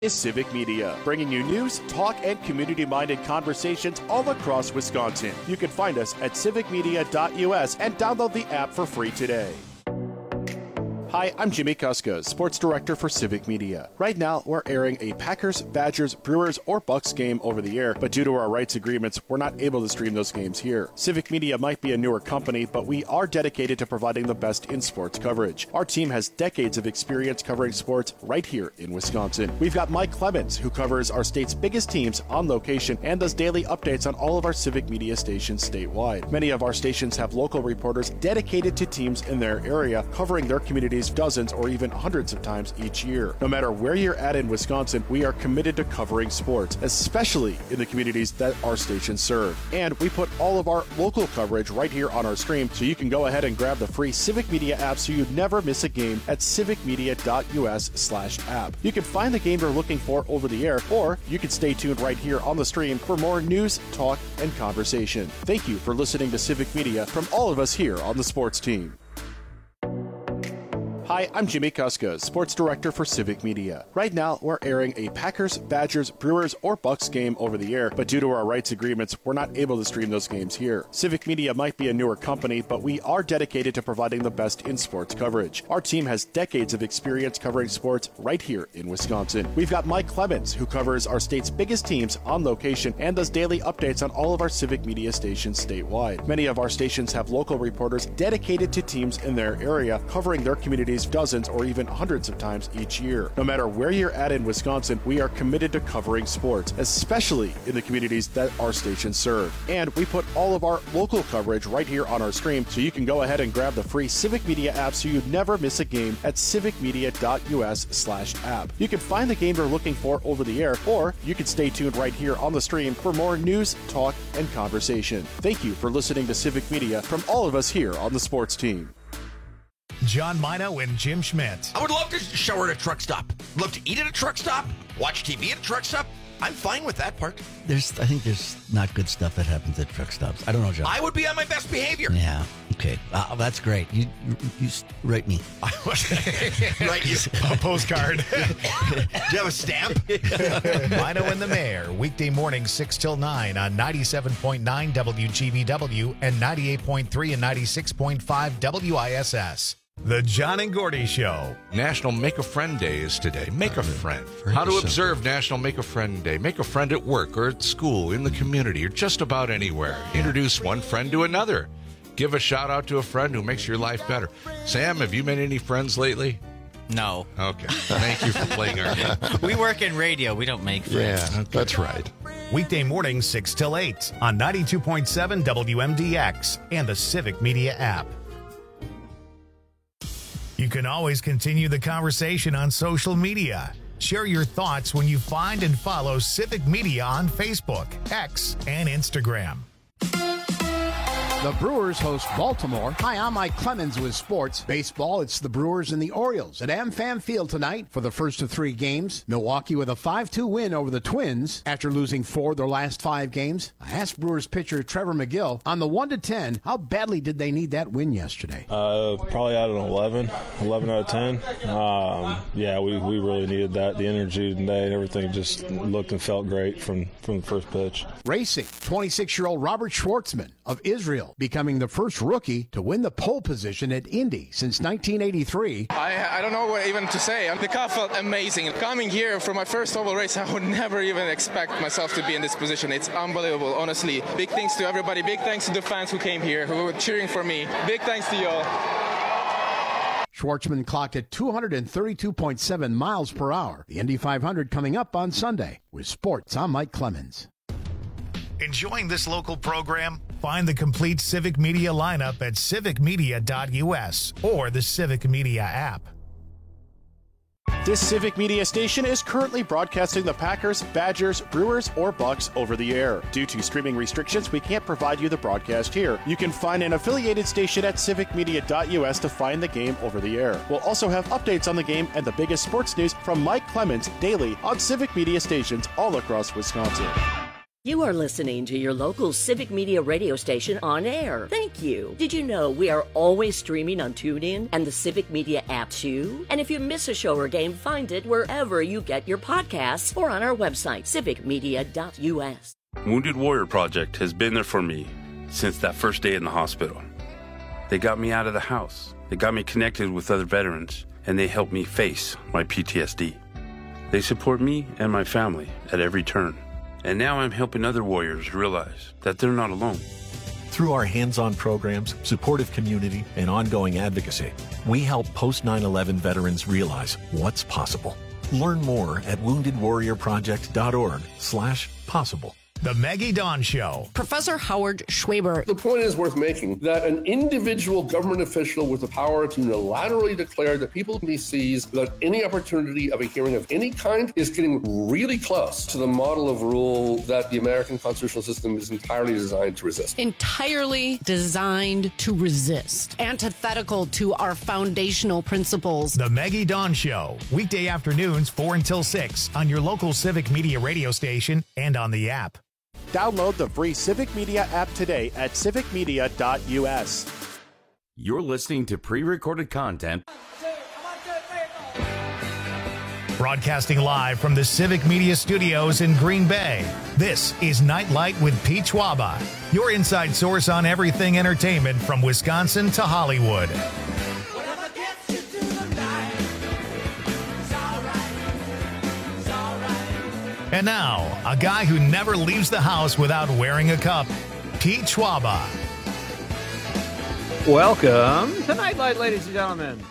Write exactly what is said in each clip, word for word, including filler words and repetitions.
Is Civic Media, bringing you news, talk, and community-minded conversations all across Wisconsin. You can find us at civic media dot U S and download the app for free today. Hi, I'm Jimmy Kuska, Sports Director for Civic Media. Right now, we're airing a Packers, Badgers, Brewers, or Bucks game over the air, but due to our rights agreements, we're not able to stream those games here. Civic Media might be a newer company, but we are dedicated to providing the best in sports coverage. Our team has decades of experience covering sports right here in Wisconsin. We've got Mike Clemens, who covers our state's biggest teams on location and does daily updates on all of our Civic Media stations statewide. Many of our stations have local reporters dedicated to teams in their area, covering their communities dozens or even hundreds of times each year. No matter where you're at in Wisconsin, we are committed to covering sports, especially in the communities that our stations serve. And we put all of our local coverage right here on our stream, so you can go ahead and grab the free Civic Media app so you never miss a game at civic media dot U S slash app. You can find the game you're looking for over the air, or you can stay tuned right here on the stream for more news, talk, and conversation. Thank you for listening to Civic Media from all of us here on the sports team. Hi, I'm Jimmy Kuska, Sports Director for Civic Media. Right now, we're airing a Packers, Badgers, Brewers, or Bucks game over the air, but due to our rights agreements, we're not able to stream those games here. Civic Media might be a newer company, but we are dedicated to providing the best in sports coverage. Our team has decades of experience covering sports right here in Wisconsin. We've got Mike Clemens, who covers our state's biggest teams on location and does daily updates on all of our Civic Media stations statewide. Many of our stations have local reporters dedicated to teams in their area, covering their communities dozens or even hundreds of times each year. No matter where you're at in Wisconsin, we are committed to covering sports, especially in the communities that our stations serve. And we put all of our local coverage right here on our stream, so you can go ahead and grab the free Civic Media app so you never miss a game at civic media dot U S slash app. You can find the game you're looking for over the air, or you can stay tuned right here on the stream for more news, talk, and conversation. Thank you for listening to Civic Media from all of us here on the sports team. John Mino and Jim Schmidt. I would love to shower at a truck stop. Love to eat at a truck stop. Watch T V at a truck stop. I'm fine with that part. There's, I think there's not good stuff that happens at truck stops. I don't know, John. I would be on my best behavior. Yeah. Okay. Uh, that's great. You, you, you write me. Write you a postcard. Do you have a stamp? Mino and the Mayor, weekday morning six till nine on ninety-seven point nine W G B W and ninety-eight point three and ninety-six point five W I S S. The John and Gordy Show. National Make a Friend Day is today. Make a friend. How to observe National Make a Friend Day. Make a friend at work or at school, in the community, or just about anywhere. Introduce one friend to another. Give a shout out to a friend who makes your life better. Sam, have you made any friends lately? No. Okay. Thank you for playing our game. We work in radio. We don't make friends. Yeah, okay. That's right. Weekday morning six till eight on ninety-two point seven W M D X and the Civic Media app. You can always continue the conversation on social media. Share your thoughts when you find and follow Civic Media on Facebook, X, and Instagram. The Brewers host Baltimore. Hi, I'm Mike Clemens with sports. Baseball, it's the Brewers and the Orioles at AmFam Field tonight for the first of three games. Milwaukee with a five two win over the Twins after losing four of their last five games. I asked Brewers pitcher Trevor McGill on the one to ten, how badly did they need that win yesterday? Uh, probably out of an eleven, eleven out of ten. Um, yeah, we, we really needed that. The energy today and everything just looked and felt great from, from the first pitch. Racing, twenty-six-year-old Robert Schwartzman of Israel, becoming the first rookie to win the pole position at Indy since nineteen eighty-three. I, I don't know what even to say. The car felt amazing. Coming here for my first oval race, I would never even expect myself to be in this position. It's unbelievable, honestly. Big thanks to everybody. Big thanks to the fans who came here, who were cheering for me. Big thanks to y'all. Schwartzman clocked at two thirty-two point seven miles per hour. The Indy five hundred coming up on Sunday. With sports, I'm Mike Clemens. Enjoying this local program? Find the complete Civic Media lineup at civic media dot U S or the Civic Media app. This Civic Media station is currently broadcasting the Packers, Badgers, Brewers, or Bucks over the air. Due to streaming restrictions, we can't provide you the broadcast here. You can find an affiliated station at civic media dot U S to find the game over the air. We'll also have updates on the game and the biggest sports news from Mike Clemens daily on Civic Media stations all across Wisconsin. You are listening to your local Civic Media radio station on air. Thank you. Did you know we are always streaming on TuneIn and the Civic Media app too? And if you miss a show or game, find it wherever you get your podcasts or on our website, civic media dot u s. Wounded Warrior Project has been there for me since that first day in the hospital. They got me out of the house. They got me connected with other veterans, and they helped me face my P T S D. They support me and my family at every turn. And now I'm helping other warriors realize that they're not alone. Through our hands-on programs, supportive community, and ongoing advocacy, we help post nine eleven veterans realize what's possible. Learn more at wounded warrior project dot org slash possible. The Maggie Dawn Show. Professor Howard Schwaber. The point is worth making that an individual government official with the power to unilaterally declare that people he sees without any opportunity of a hearing of any kind is getting really close to the model of rule that the American constitutional system is entirely designed to resist. Entirely designed to resist. Antithetical to our foundational principles. The Maggie Dawn Show. Weekday afternoons, four until six on your local Civic Media radio station and on the app. Download the free Civic Media app today at civic media dot u s. You're listening to pre-recorded content. Broadcasting live from the Civic Media Studios in Green Bay, this is Nightlight with Pete Schwaba, your inside source on everything entertainment from Wisconsin to Hollywood. And now, a guy who never leaves the house without wearing a cup, Pete Schwaba. Welcome to Nightlight, ladies and gentlemen.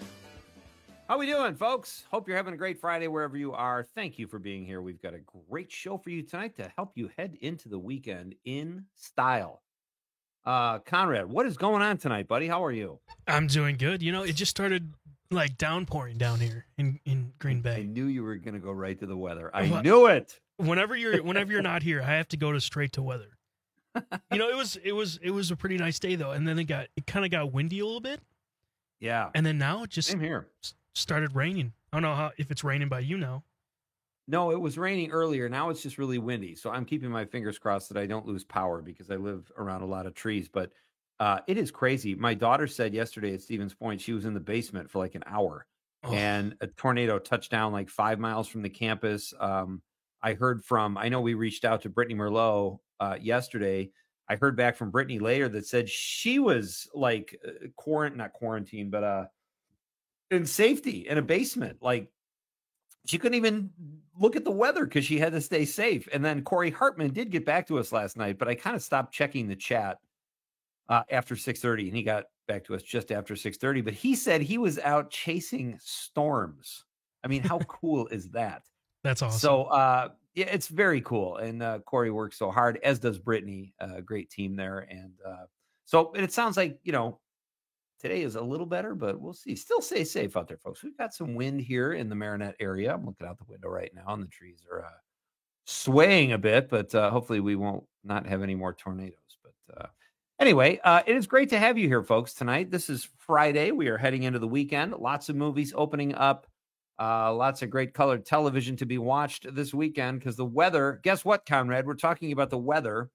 How we doing, folks? Hope you're having a great Friday wherever you are. Thank you for being here. We've got a great show for you tonight to help you head into the weekend in style. Uh, Conrad, what is going on tonight, buddy? How are you? I'm doing good. You know, it just started like downpouring down here in, in Green Bay. I knew you were going to go right to the weather. I well, knew it. Whenever you're whenever you're not here, I have to go to straight to weather. You know, it was it was it was a pretty nice day though, and then it got it kind of got windy a little bit. Yeah. And then now it just Same here. started raining. I don't know how if it's raining by you now. No, it was raining earlier. Now it's just really windy. So I'm keeping my fingers crossed that I don't lose power because I live around a lot of trees, but Uh, it is crazy. My daughter said yesterday at Stevens Point, she was in the basement for like an hour oh. and a tornado touched down like five miles from the campus. Um, I heard from, I know we reached out to Brittany Merlot uh, yesterday. I heard back from Brittany later that said she was like uh, quarant, not quarantine, but uh, in safety in a basement. Like she couldn't even look at the weather because she had to stay safe. And then Corey Hartman did get back to us last night, but I kind of stopped checking the chat Uh, after six thirty, and he got back to us just after six thirty, but he said he was out chasing storms. I mean, how cool is that? That's awesome. So, uh, yeah, it's very cool. And uh, Corey works so hard, as does Brittany, a uh, great team there. And uh, so and it sounds like, you know, today is a little better, but we'll see. Still stay safe out there, folks. We've got some wind here in the Marinette area. I'm looking out the window right now, and the trees are uh, swaying a bit, but uh, hopefully we won't not have any more tornadoes. But uh Anyway, uh, it is great to have you here, folks, tonight. This is Friday. We are heading into the weekend. Lots of movies opening up. Uh, lots of great colored television to be watched this weekend because the weather, guess what, Conrad? We're talking about the weather.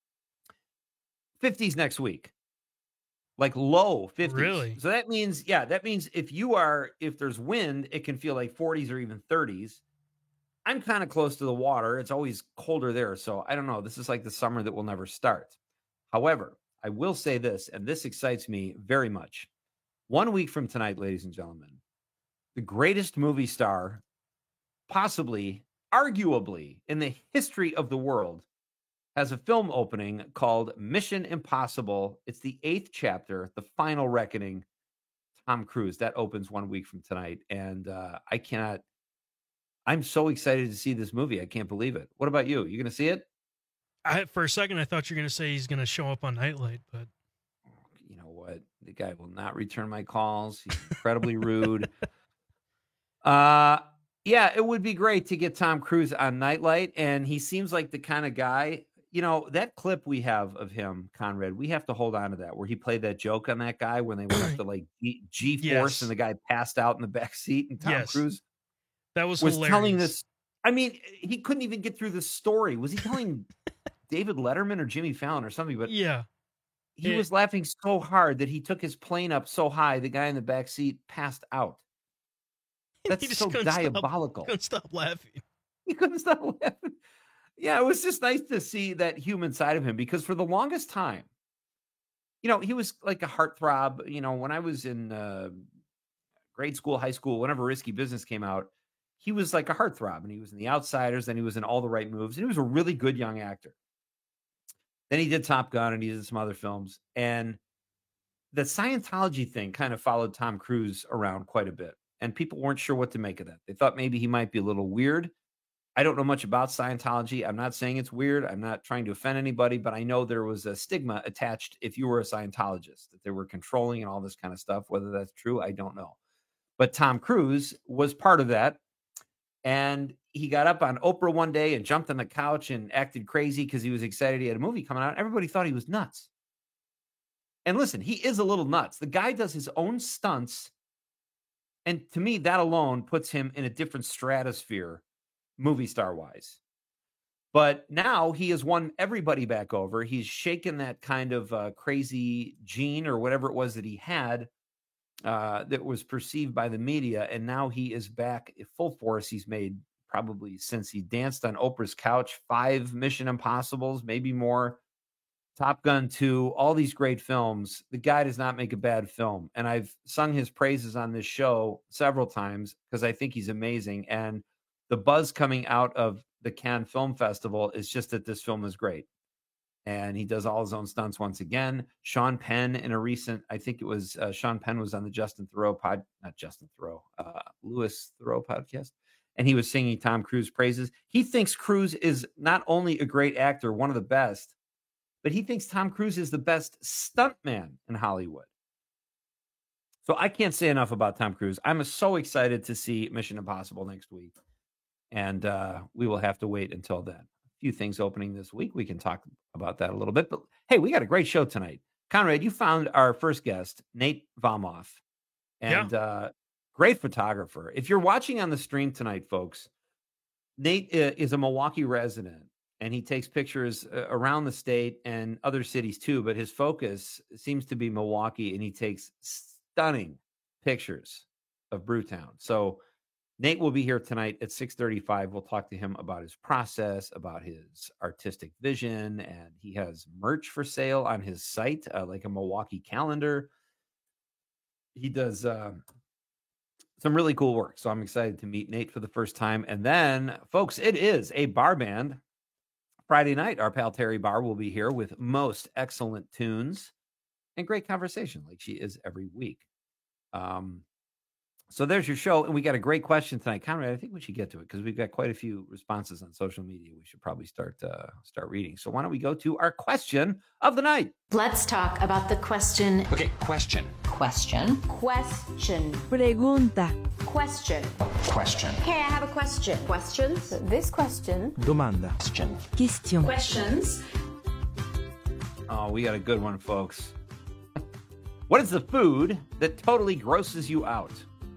fifties next week. Like low fifties. Really? So that means, yeah, that means if you are, if there's wind, it can feel like forties or even thirties. I'm kind of close to the water. It's always colder there. So I don't know. This is like the summer that will never start. However, I will say this, and this excites me very much. One week from tonight, ladies and gentlemen, the greatest movie star, possibly, arguably, in the history of the world, has a film opening called Mission Impossible. It's the eighth chapter, The Final Reckoning. Tom Cruise. That opens one week from tonight. And uh, I cannot, I'm so excited to see this movie. I can't believe it. What about you? You going to see it? I, for a second, I thought you were going to say he's going to show up on Nightlight, but you know what? The guy will not return my calls. He's incredibly rude. Uh, yeah, it would be great to get Tom Cruise on Nightlight, and he seems like the kind of guy. You know, that clip we have of him, Conrad, we have to hold on to that, where he played that joke on that guy when they went up to like G- G-Force yes. and the guy passed out in the back seat, and Tom yes. Cruise that was, was hilarious. telling this. I mean, he couldn't even get through the story. Was he telling David Letterman or Jimmy Fallon or something, but yeah, he it, was laughing so hard that he took his plane up so high, the guy in the back seat passed out. That's so diabolical. Stop, couldn't stop laughing. He couldn't stop laughing. Yeah, it was just nice to see that human side of him, because for the longest time, you know, he was like a heartthrob. You know, when I was in uh, grade school, high school, whenever Risky Business came out, he was like a heartthrob, and he was in The Outsiders, then he was in All the Right Moves, and he was a really good young actor. Then he did Top Gun, and he did some other films. And the Scientology thing kind of followed Tom Cruise around quite a bit, and people weren't sure what to make of that. They thought maybe he might be a little weird. I don't know much about Scientology. I'm not saying it's weird. I'm not trying to offend anybody, but I know there was a stigma attached if you were a Scientologist, that they were controlling and all this kind of stuff. Whether that's true, I don't know. But Tom Cruise was part of that. And he got up on Oprah one day and jumped on the couch and acted crazy because he was excited he had a movie coming out. Everybody thought he was nuts. And listen, he is a little nuts. The guy does his own stunts. And to me, that alone puts him in a different stratosphere, movie star wise. But now he has won everybody back over. He's shaken that kind of uh, crazy gene or whatever it was that he had uh, that was perceived by the media. And now he is back in full force. He's made probably, since he danced on Oprah's couch, five Mission Impossibles, maybe more. Top Gun two, all these great films. The guy does not make a bad film. And I've sung his praises on this show several times because I think he's amazing. And the buzz coming out of the Cannes Film Festival is just that this film is great. And he does all his own stunts once again. Sean Penn in a recent, I think it was uh, Sean Penn was on the Justin Theroux pod, not Justin Theroux, uh, Louis Theroux podcast. And he was singing Tom Cruise praises. He thinks Cruise is not only a great actor, one of the best, but he thinks Tom Cruise is the best stuntman in Hollywood. So I can't say enough about Tom Cruise. I'm so excited to see Mission Impossible next week. And uh, we will have to wait until then. A few things opening this week. We can talk about that a little bit. But hey, we got a great show tonight. Conrad, you found our first guest, Nate Valmoff. And yeah. uh, great photographer. If you're watching on the stream tonight, folks, Nate is a Milwaukee resident. And he takes pictures around the state and other cities too, but his focus seems to be Milwaukee, and he takes stunning pictures of Brewtown. So Nate will be here tonight at six thirty-five. We'll talk to him about his process, about his artistic vision, and he has merch for sale on his site, uh, like a Milwaukee calendar. He does uh, some really cool work, so I'm excited to meet Nate for the first time. And then, folks, it is a bar band. Friday night, our pal Terry Barr will be here with most excellent tunes and great conversation like she is every week. Um, so there's your show. And we got a great question tonight. Conrad, I think we should get to it because we've got quite a few responses on social media. We should probably start uh, start reading. So why don't we go to our question of the night? Let's talk about the question. Okay, question. Question. Question. Pregunta. Question. Question. Okay, I have a question. Questions? This question. Domanda. Question. Question. Questions. Oh, we got a good one, folks. What is the food that totally grosses you out?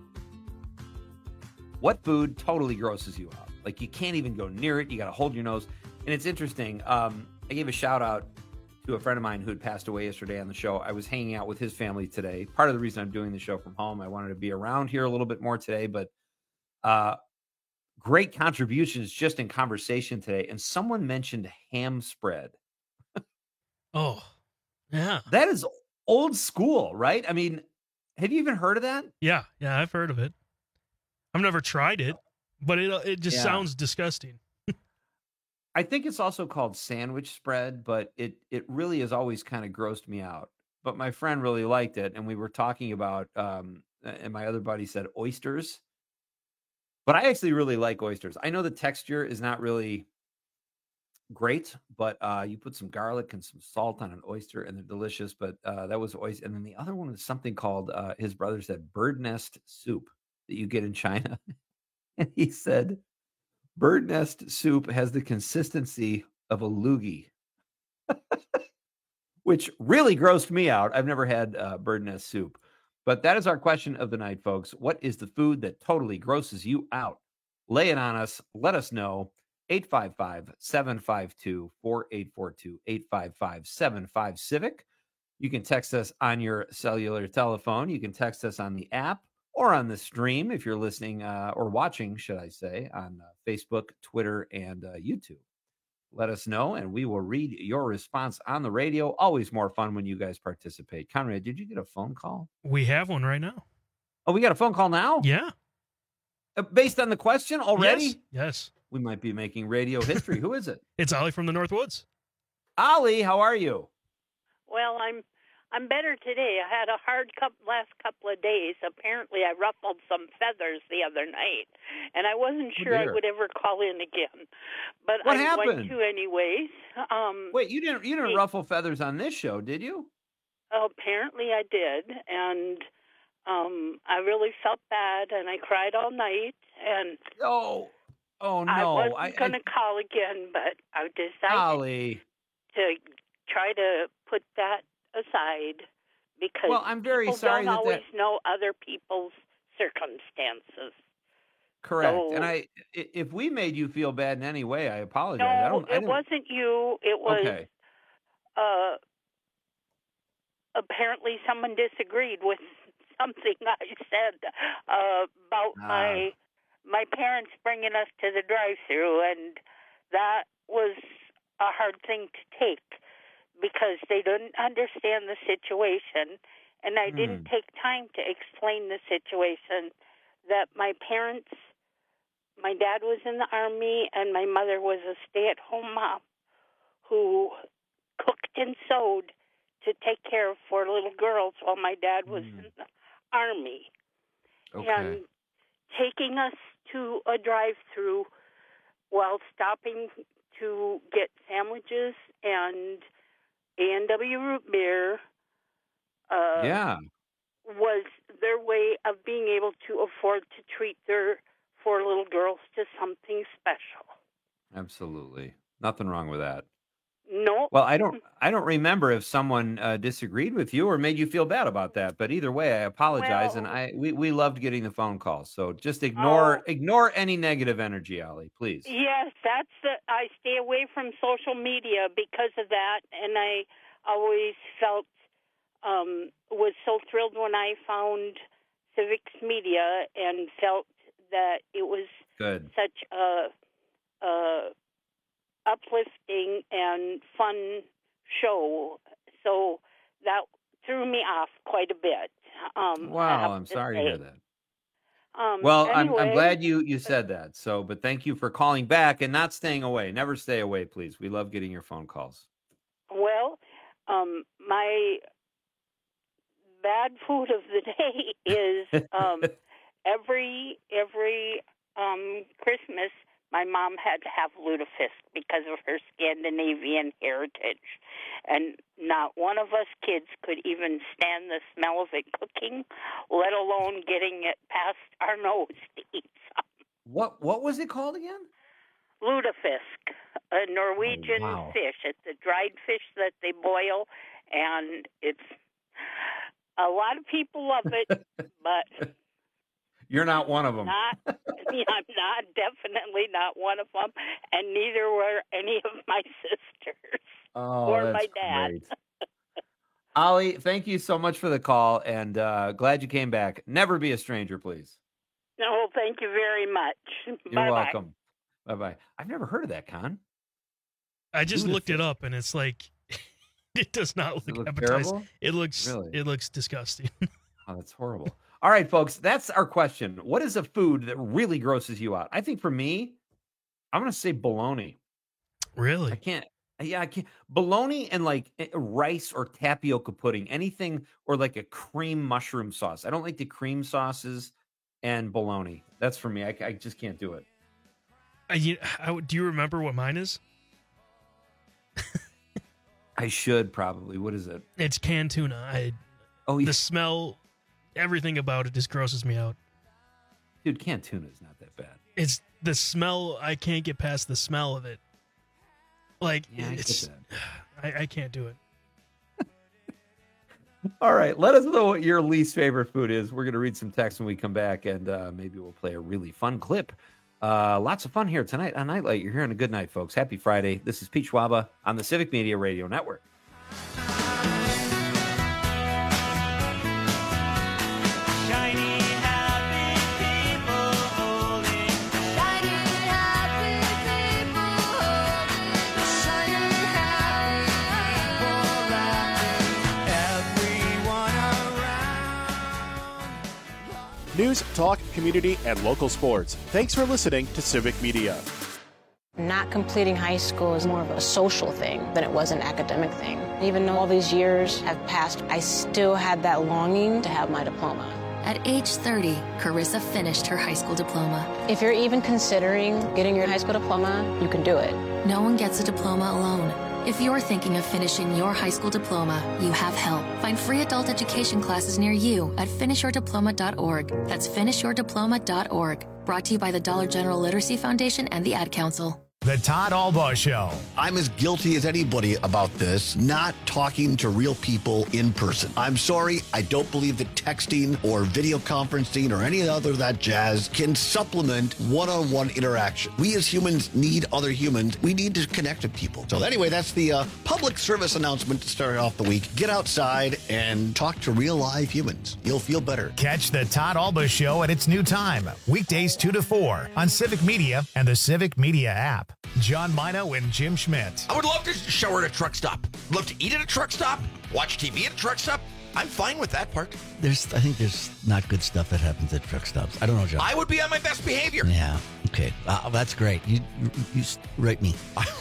What food totally grosses you out? Like you can't even go near it. You got to hold your nose. And it's interesting. Um, I gave a shout out to a friend of mine who had passed away yesterday on the show. I was hanging out with his family today. Part of the reason I'm doing the show from home, I wanted to be around here a little bit more today, but uh, great contributions just in conversation today. And someone mentioned ham spread. Oh, yeah. That is old school, right? I mean, have you even heard of that? Yeah, yeah, I've heard of it. I've never tried it, but it it just yeah. sounds disgusting. I think it's also called sandwich spread, but it it really has always kind of grossed me out. But my friend really liked it, and we were talking about, um, and my other buddy said oysters. But I actually really like oysters. I know the texture is not really great, but uh, you put some garlic and some salt on an oyster, and they're delicious. But uh, that was oyster. And then the other one was something called, uh, his brother said, bird nest soup that you get in China. And he said, bird nest soup has the consistency of a loogie, which really grossed me out. I've never had uh, bird nest soup. But that is our question of the night, folks. What is the food that totally grosses you out? Lay it on us. Let us know. eight five five, seven five two, four eight four two, eight five five, seven five Civic. You can text us on your cellular telephone. You can text us on the app or on the stream if you're listening uh, or watching, should I say, on uh, Facebook, Twitter, and uh, YouTube. Let us know, and we will read your response on the radio. Always more fun when you guys participate. Conrad, did you get a phone call? We have one right now. Oh, we got a phone call now? Yeah. Uh, based on the question already? Yes. yes. We might be making radio history. Who is it? It's Ollie from the Northwoods. Ollie, how are you? Well, I'm I'm better today. I had a hard cup last couple of days. Apparently, I ruffled some feathers the other night, and I wasn't Oh, sure I dear. would ever call in again. But What I'm happened? going to anyways. Um, Wait, you didn't you didn't it- ruffle feathers on this show, did you? Apparently, I did, and um, I really felt bad, and I cried all night. And oh, oh no, I wasn't I- going to call again, but I decided Ollie. to try to put that aside because Well, I'm very people sorry don't that always that- know other people's circumstances. Correct. So- and I i- if we made you feel bad in any way, I apologize. I No, don't I it didn't- wasn't you. It was Okay. uh, apparently someone disagreed with something I said uh, about Ah. my my parents bringing us to the drive-through, and that was a hard thing to take because they didn't understand the situation, and I didn't Hmm. take time to explain the situation. That my parents, my dad was in the Army, and my mother was a stay-at-home mom who cooked and sewed to take care of four little girls while my dad was in the Army. Okay. And taking us to a drive-through while stopping to get sandwiches and A and W root beer uh, yeah. was their way of being able to afford to treat their four little girls to something special. Absolutely. Nothing wrong with that. No. Well, I don't I don't remember if someone uh, disagreed with you or made you feel bad about that, but either way, I apologize and I we, we loved getting the phone call. So just ignore ignore any negative energy, Ollie, please. Yes, that's the. I stay away from social media because of that, and I always felt um, was so thrilled when I found Civics Media and felt that it was Good. such a, a uplifting and fun show. So that threw me off quite a bit. Um, I Wow, have I'm to sorry to say. hear that. Um, Well, I'm I'm anyway, glad you you said that. So, but thank you for calling back and not staying away. Never stay away, please. We love getting your phone calls. Well, um, my bad food of the day is um, every every um, Christmas. My mom had to have lutefisk because of her Scandinavian heritage, and not one of us kids could even stand the smell of it cooking, let alone getting it past our nose to eat something. What what was it called again? Lutefisk, a Norwegian Oh, wow. fish. It's a dried fish that they boil, and it's a lot of people love it, but You're not one of them. not. I'm not definitely not one of them, and neither were any of my sisters Oh, or that's my dad. great. Ollie, thank you so much for the call and uh, glad you came back. Never be a stranger, please. No, thank you very much. You're Bye-bye. welcome. Bye bye. I've never heard of that, Con. I just looked it Lutefisk. up, and it's like it does not look, it look appetizing. terrible? It looks Really? it looks disgusting. Oh, that's horrible. All right, folks, that's our question. What is a food that really grosses you out? I think for me, I'm going to say bologna. Really? I can't. Yeah, I can't. Bologna and like eh, rice or tapioca pudding, anything, or like a cream mushroom sauce. I don't like the cream sauces and bologna. That's for me. I, I just can't do it. I, you- I- do you remember what mine is? I should probably. What is it? It's canned tuna. I oh, the smell, everything about it just grosses me out. Dude, canned tuna is not that bad. It's the smell. I can't get past the smell of it. Like Yeah, I get it's, I, I can't do it. All right, let us know what your least favorite food is. We're going to read some text when we come back, and uh, maybe we'll play a really fun clip Uh, lots of fun here tonight on Nightlight. You're hearing a good night, folks. Happy Friday. This is Pete Schwaba on the Civic Media Radio Network. News, talk, community, and local sports. Thanks for listening to Civic Media. Not completing high school is more of a social thing than it was an academic thing. Even though all these years have passed, I still had that longing to have my diploma. At age thirty, Carissa finished her high school diploma. If you're even considering getting your high school diploma, you can do it. No one gets a diploma alone. If you're thinking of finishing your high school diploma, you have help. Find free adult education classes near you at finish your diploma dot org. That's finish your diploma dot org. Brought to you by the Dollar General Literacy Foundation and the Ad Council. The Todd Albaugh Show. I'm as guilty as anybody about this, not talking to real people in person. I'm sorry, I don't believe that texting or video conferencing or any other of that jazz can supplement one-on-one interaction. We as humans need other humans. We need to connect with people. So anyway, that's the uh, public service announcement to start off the week. Get outside and talk to real live humans. You'll feel better. Catch the Todd Albaugh Show at its new time, weekdays two to four on Civic Media and the Civic Media app. John Mino and Jim Schmidt. I would love to shower at a truck stop. Love to eat at a truck stop. Watch T V at a truck stop. I'm fine with that part. There's, I think there's not good stuff that happens at truck stops. I don't know, John. I would be on my best behavior. Yeah. Okay. Uh, that's great. You, you, you write me.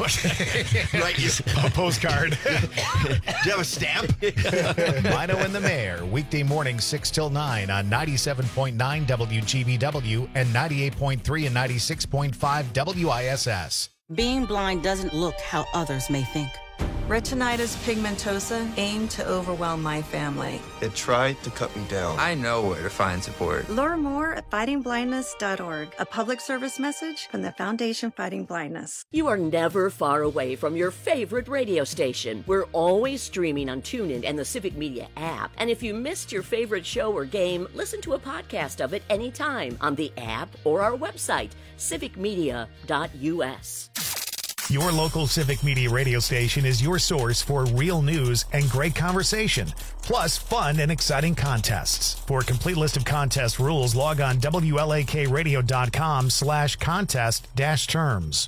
Write you. A postcard. Do you have a stamp? Mino and the Mayor, weekday morning six till nine on ninety-seven point nine W G B W and ninety-eight point three and ninety-six point five W I S S. Being blind doesn't look how others may think. Retinitis pigmentosa aimed to overwhelm my family. It tried to cut me down. I know where to find support. Learn more at fighting blindness dot org, a public service message from the Foundation Fighting Blindness. You are never far away from your favorite radio station. We're always streaming on TuneIn and the Civic Media app. And if you missed your favorite show or game, listen to a podcast of it anytime on the app or our website, civic media dot U S. Your local Civic Media radio station is your source for real news and great conversation, plus fun and exciting contests. For a complete list of contest rules, log on W L A K radio dot com slash contest dash terms.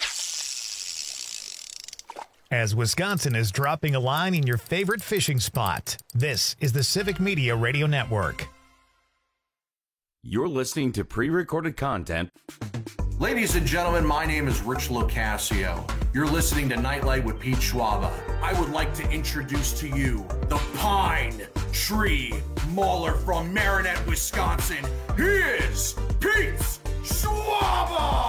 As Wisconsin is dropping a line in your favorite fishing spot, this is the Civic Media Radio Network. You're listening to pre-recorded content. Ladies and gentlemen, my name is Rich Locascio. You're listening to Nightlight with Pete Schwaba. I would like to introduce to you the Pine Tree Mauler from Marinette, Wisconsin. He is Pete Schwaba!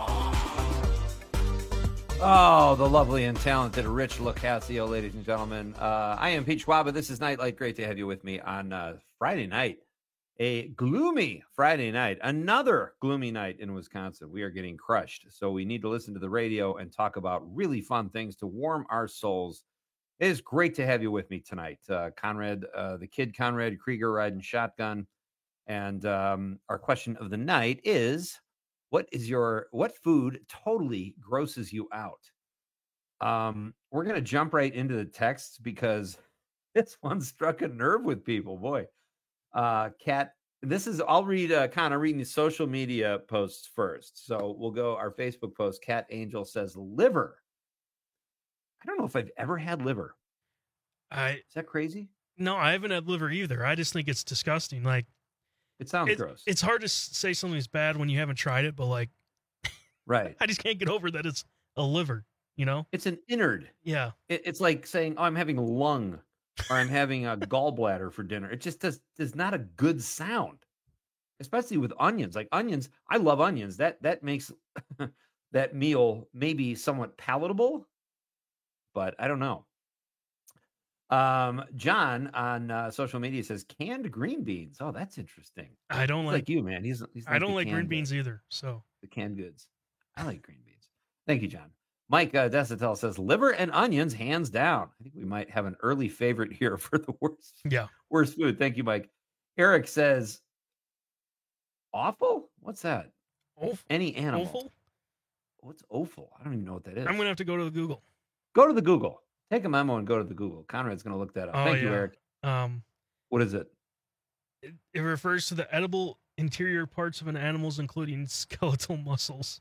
Oh, the lovely and talented Rich Locascio, ladies and gentlemen. Uh, I am Pete Schwaba. This is Nightlight. Great to have you with me on uh, Friday night. A gloomy Friday night, another gloomy night in Wisconsin. We are getting crushed. So we need to listen to the radio and talk about really fun things to warm our souls. It is great to have you with me tonight. Uh, Conrad, uh, the kid Conrad Krieger riding shotgun. And um, our question of the night is, what is your, what food totally grosses you out? Um, we're going to jump right into the texts because this one struck a nerve with people, boy. Uh, Kat, this is, I'll read, uh, kind of reading the social media posts first. So we'll go our Facebook post. Cat Angel says liver. I don't know if I've ever had liver. I, is that crazy? No, I haven't had liver either. I just think it's disgusting. Like, it sounds it, gross. It's hard to say something's bad when you haven't tried it, but like, right. I just can't get over that it's a liver, you know? It's an innard. Yeah. It, it's like saying, oh, I'm having a lung. Or I'm having a gallbladder for dinner. It just does is not a good sound, especially with onions. Like onions, I love onions. That that makes that meal maybe somewhat palatable, but I don't know. Um, John on uh, social media says canned green beans. Oh, that's interesting. I don't he's like, like you, man. He's, he's like I don't like green goods. beans either. So the canned goods. I like green beans. Thank you, John. Mike uh, Desatel says liver and onions, hands down. I think we might have an early favorite here for the worst, yeah, worst food. Thank you, Mike. Eric says, awful? What's that? Offal? Any animal. Offal? What's offal? I don't even know what that is. I'm going to have to go to the Google. Go to the Google. Take a memo and go to the Google. Conrad's going to look that up. Oh, Thank you, yeah. Eric. Um, What is it? it? It refers to the edible interior parts of an animal's, including skeletal muscles.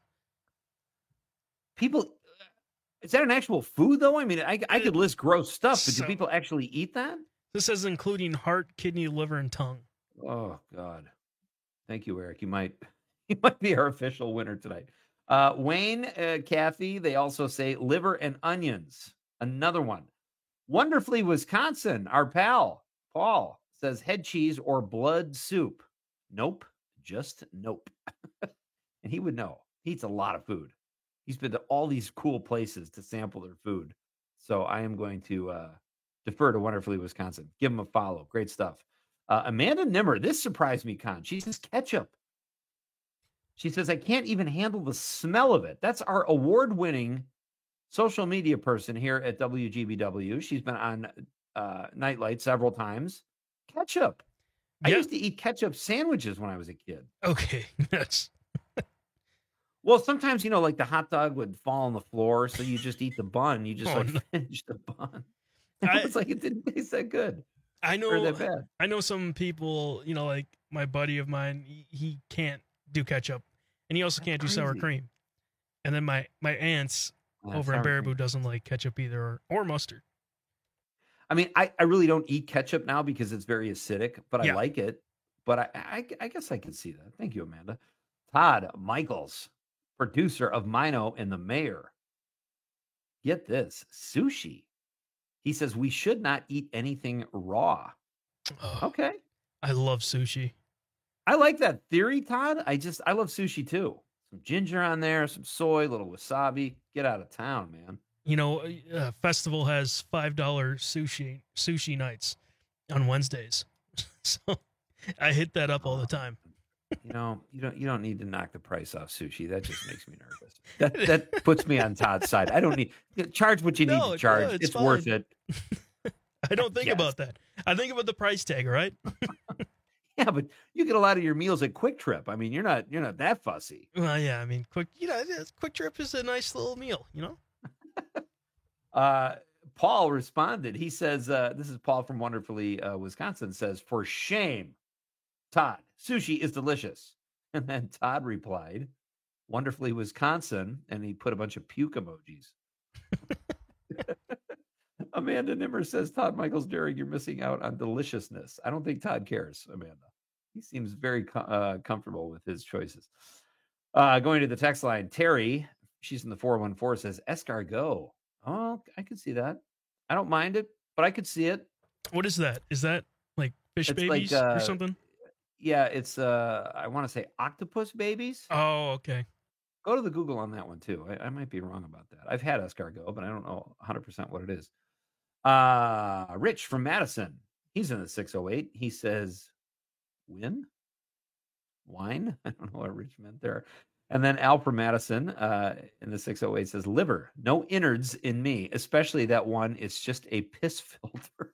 People, is that an actual food, though? I mean, I, I could list gross stuff, but So- do people actually eat that? This says including heart, kidney, liver, and tongue. Oh, God. Thank you, Eric. You might you might be our official winner tonight. Uh, Wayne, uh, Kathy, they also say liver and onions. Another one. Wonderfully, Wisconsin, our pal, Paul, says head cheese or blood soup. Nope. Just nope. And he would know. He eats a lot of food. He's been to all these cool places to sample their food. So I am going to uh, defer to Wonderfully Wisconsin. Give him a follow. Great stuff. Uh, Amanda Nimmer, this surprised me, Con. She says ketchup. She says, I can't even handle the smell of it. That's our award-winning social media person here at W G B W. She's been on uh, Nightlight several times. Ketchup. I Yeah. used to eat ketchup sandwiches when I was a kid. Okay, that's Well, sometimes, you know, like the hot dog would fall on the floor, so you just eat the bun. You just Oh, like no. finish the bun. I- It's like it didn't taste that good. I Or know. that bad. I know some people. You know, like my buddy of mine. He, he can't do ketchup, and he also can't do sour crazy. cream. And then my my aunts Yeah, over in sour cream. Baraboo doesn't like ketchup either, or, or mustard. I mean, I, I really don't eat ketchup now because it's very acidic, but I Yeah. like it. But I, I I guess I can see that. Thank you, Amanda. Todd Michaels, producer of Mino and the Mayor. Get this, sushi. He says we should not eat anything raw. Oh, Okay. I love sushi. I like that theory, Todd. I just I love sushi too. Some ginger on there, some soy, a little wasabi. Get out of town, man. You know, uh, Festival has five dollar sushi sushi nights on Wednesdays, so I hit that up all the time. You know, you don't you don't need to knock the price off sushi. That just makes me nervous. That that puts me on Todd's side. I don't need charge what you need No, to charge. no, it's it's worth fine. it. I don't think Yes. about that. I think about the price tag, all right? Yeah, but you get a lot of your meals at Quick Trip. I mean, you're not you're not that fussy. Well, yeah, I mean, quick, you know, it's- Quick Trip is a nice little meal, you know? Uh, Paul responded. He says, uh, "This is Paul from Wonderfully uh, Wisconsin." Says, "For shame, Todd. Sushi is delicious." And then Todd replied, "Wonderfully Wisconsin," and he put a bunch of puke emojis. Amanda Nimmer says, "Todd Michaels Derrick, you're missing out on deliciousness." I don't think Todd cares, Amanda. He seems very co- uh, comfortable with his choices. Uh, going to the text line, Terry, she's in the four one four, says, "Escargot." Oh, I could see that. I don't mind it, but I could see it. What is that? Is that like fish It's like, babies uh, or something? Yeah, it's uh I want to say octopus babies. Oh, okay. Go to the Google on that one too. I, I might be wrong about that. I've had escargot, but I don't know one hundred percent what it is. Uh Rich from Madison. He's in the six oh eight. He says, "Win? Wine?" I don't know what Rich meant there. And then Al from Madison uh, in the six oh eight says, "Liver, no innards in me, especially that one. It's just a piss filter."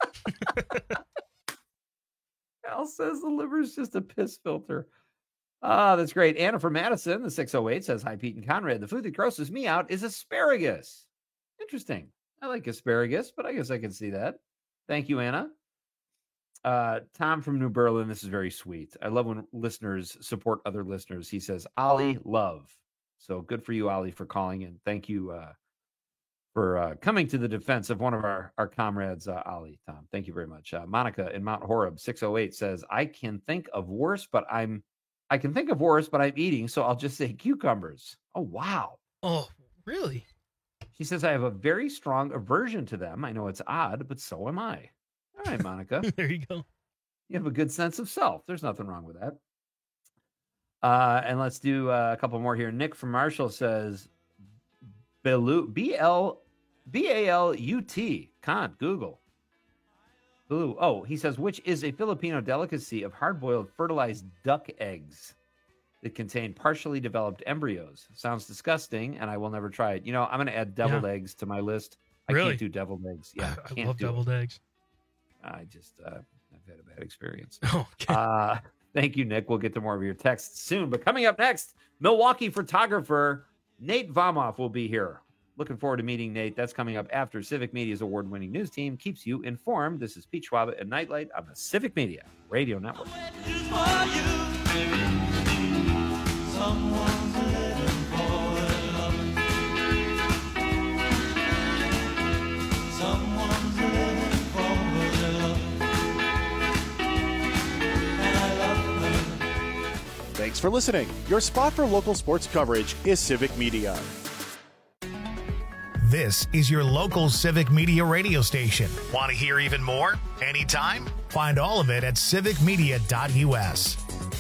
Al says the liver is just a piss filter. Ah, that's great. Anna from Madison, the six oh eight says, "Hi, Pete and Conrad. The food that grosses me out is asparagus." Interesting. I like asparagus, but I guess I can see that. Thank you, Anna. Uh, Tom from New Berlin, this is very sweet. I love when listeners support other listeners. He says, "Ollie, love." So good for you, Ollie, for calling in. Thank you uh, for uh, coming to the defense of one of our, our comrades, uh, Ollie, Tom. Thank you very much. Uh, Monica in Mount Horeb, six oh eight says, "I can think of worse, but I'm, I can think of worse, but I'm eating, so I'll just say cucumbers." Oh, wow. Oh, really? She says, "I have a very strong aversion to them. I know it's odd, but so am I." All right, Monica. There you go. You have a good sense of self. There's nothing wrong with that. Uh, and let's do uh, a couple more here. Nick from Marshall says, Balut, B L B A L U T, Kant, Google. Balut. Oh, he says, which is a Filipino delicacy of hard-boiled fertilized duck eggs that contain partially developed embryos. Sounds disgusting, and I will never try it. You know, I'm going to add deviled Yeah. eggs to my list. I Really? can't do deviled eggs. Yeah, I can't love do it. deviled eggs. I just, uh, I've had a bad experience. Okay. Uh, Thank you, Nick. We'll get to more of your texts soon. But coming up next, Milwaukee photographer Nate Vomoff will be here. Looking forward to meeting Nate. That's coming up after Civic Media's award-winning news team keeps you informed. This is Pete Schwab at Nightlight on the Civic Media Radio Network. Thanks for listening. Your spot for local sports coverage is Civic Media. This is your local Civic Media radio station. Want to hear even more? Anytime? Find all of it at civic media dot u s.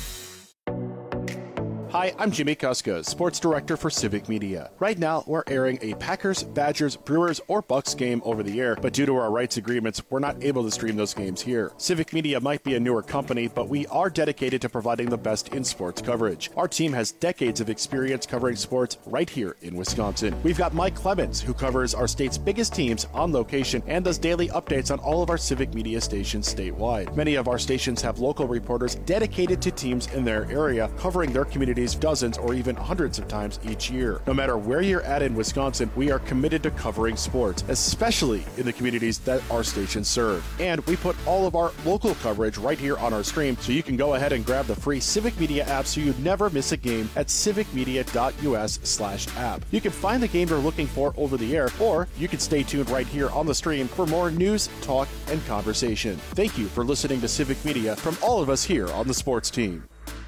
Hi, I'm Jimmy Kuska, Sports Director for Civic Media. Right now, we're airing a Packers, Badgers, Brewers, or Bucks game over the air, but due to our rights agreements, we're not able to stream those games here. Civic Media might be a newer company, but we are dedicated to providing the best in sports coverage. Our team has decades of experience covering sports right here in Wisconsin. We've got Mike Clemens, who covers our state's biggest teams on location and does daily updates on all of our Civic Media stations statewide. Many of our stations have local reporters dedicated to teams in their area, covering their community dozens or even hundreds of times each year. No matter where you're at in Wisconsin, we are committed to covering sports, especially in the communities that our stations serve. And we put all of our local coverage right here on our stream, so you can go ahead and grab the free Civic Media app so you never miss a game at civic media dot u s slash app. You can find the game you're looking for over the air, or you can stay tuned right here on the stream for more news, talk, and conversation. Thank you for listening to Civic Media from all of us here on the sports team.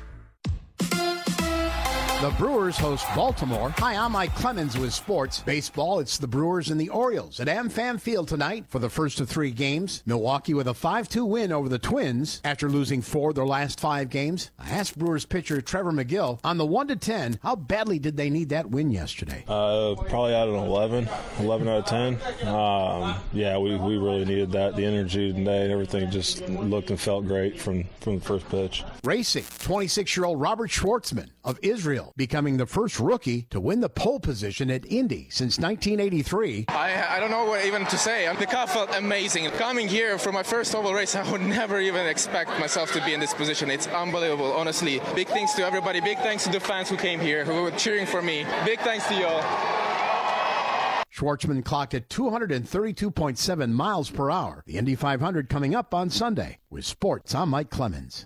The Brewers host Baltimore. Hi, I'm Mike Clemens with sports. Baseball, it's the Brewers and the Orioles at AmFam Field tonight for the first of three games. Milwaukee with a five two win over the Twins after losing four of their last five games. I asked Brewers pitcher Trevor McGill on the one to ten, how badly did they need that win yesterday? Uh, probably out of an eleven, eleven out of ten. Um, yeah, we, we really needed that. The energy today and everything just looked and felt great from, from the first pitch. Racing, twenty-six-year-old Robert Schwartzman of Israel, becoming the first rookie to win the pole position at Indy since nineteen eighty-three. I, I don't know what even to say. The car felt amazing. Coming here for my first oval race, I would never even expect myself to be in this position. It's unbelievable, honestly. Big thanks to everybody. Big thanks to the fans who came here, who were cheering for me. Big thanks to y'all. Schwartzman clocked at two hundred thirty-two point seven miles per hour. The Indy five hundred coming up on Sunday. With sports, I'm Mike Clemens.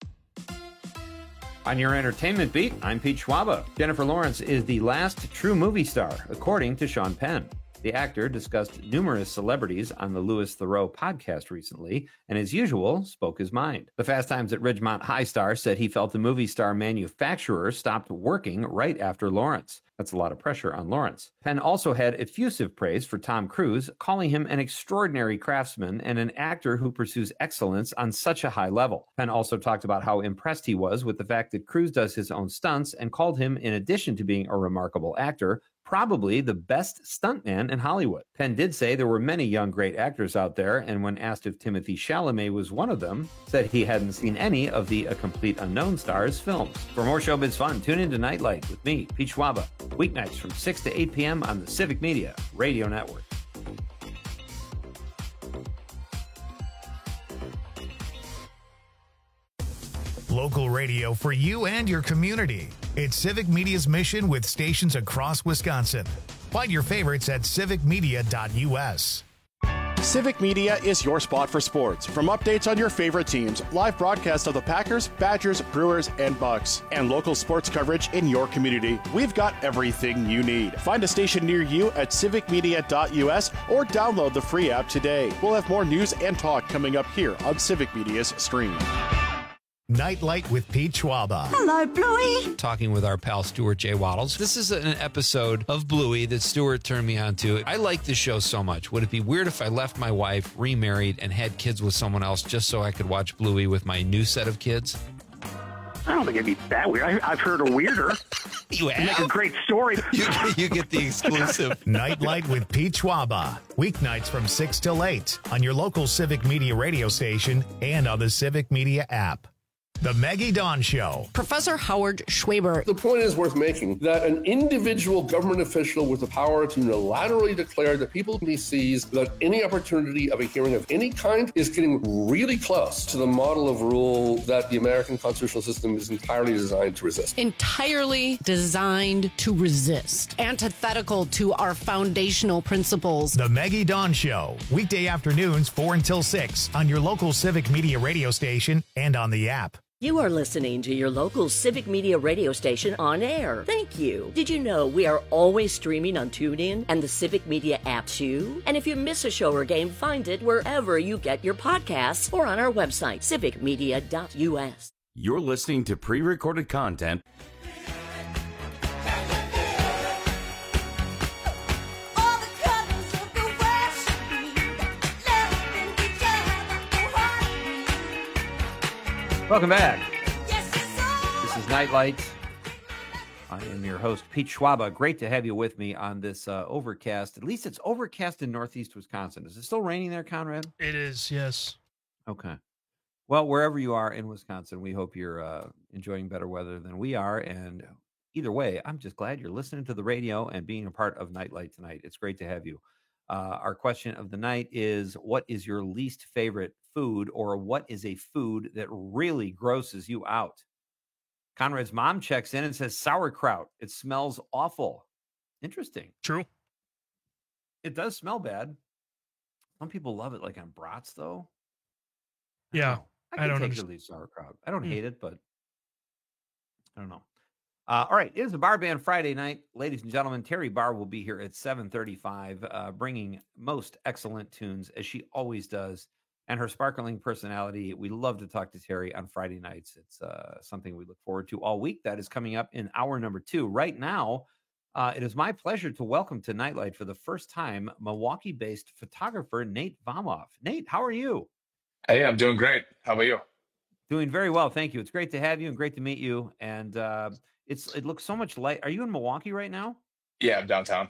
On your entertainment beat, I'm Pete Schwaba. Jennifer Lawrence is the last true movie star, according to Sean Penn. The actor discussed numerous celebrities on the Louis Theroux podcast recently, and as usual, spoke his mind. The Fast Times at Ridgemont High star said he felt the movie star manufacturer stopped working right after Lawrence. That's a lot of pressure on Lawrence. Penn also had effusive praise for Tom Cruise, calling him an extraordinary craftsman and an actor who pursues excellence on such a high level. Penn also talked about how impressed he was with the fact that Cruise does his own stunts and called him, in addition to being a remarkable actor, probably the best stuntman in Hollywood. Penn did say there were many young great actors out there, and when asked if Timothée Chalamet was one of them, said he hadn't seen any of the A Complete Unknown stars films. For more showbiz fun, tune in to Nightlight with me, Pete Schwaba, weeknights from six to eight p.m. on the Civic Media Radio Network. Local radio for you and your community. It's Civic Media's mission with stations across Wisconsin. Find your favorites at civic media dot u s. Civic Media is your spot for sports. From updates on your favorite teams, live broadcasts of the Packers, Badgers, Brewers, and Bucks, and local sports coverage in your community, we've got everything you need. Find a station near you at civic media dot u s or download the free app today. We'll have more news and talk coming up here on Civic Media's stream. Nightlight with Pete Schwaba. Hello, Bluey. Talking with our pal Stuart J. Waddles. This is an episode of Bluey that Stuart turned me on to. I like this show so much. Would it be weird if I left my wife, remarried, and had kids with someone else just so I could watch Bluey with my new set of kids? I don't think it'd be that weird. I, I've heard a weirder. You have? Make a great story. You, you get the exclusive. Nightlight with Pete Schwaba. Weeknights from six till eight on your local Civic Media radio station and on the Civic Media app. The Maggie Dawn Show. Professor Howard Schwaber. The point is worth making that an individual government official with the power to unilaterally declare that people he sees without any opportunity of a hearing of any kind is getting really close to the model of rule that the American constitutional system is entirely designed to resist. Entirely designed to resist. Antithetical to our foundational principles. The Maggie Dawn Show. Weekday afternoons, four until six on your local Civic Media radio station and on the app. You are listening to your local Civic Media radio station on air. Thank you. Did you know we are always streaming on TuneIn and the Civic Media app too? And if you miss a show or game, find it wherever you get your podcasts or on our website, civic media dot U S. You're listening to pre-recorded content. Welcome back. This is Nightlight. I am your host, Pete Schwaba. Great to have you with me on this uh, overcast. At least it's overcast in northeast Wisconsin. Is it still raining there, Conrad? It is, yes. Okay. Well, wherever you are in Wisconsin, we hope you're uh, enjoying better weather than we are. And either way, I'm just glad you're listening to the radio and being a part of Nightlight tonight. It's great to have you. Uh, our question of the night is, what is your least favorite food, or what is a food that really grosses you out? Conrad's mom checks in and says sauerkraut. It smells awful. Interesting. True. It does smell bad. Some people love it, like on brats, though. Yeah. I, can I don't take understand. or leave sauerkraut. I don't Mm. hate it, but I don't know. Uh, all right, it is a Bar Band Friday night. Ladies and gentlemen, Terry Barr will be here at seven thirty-five, uh, bringing most excellent tunes, as she always does, and her sparkling personality. We love to talk to Terry on Friday nights. It's uh, something we look forward to all week. That is coming up in hour number two. Right now, uh, it is my pleasure to welcome to Nightlight for the first time Milwaukee-based photographer Nate Vomoff. Nate, how are you? Hey, I'm doing great. How about you? Doing very well, thank you. It's great to have you and great to meet you. And uh, it's it looks so much light. Are you in Milwaukee right now? Yeah, I'm downtown.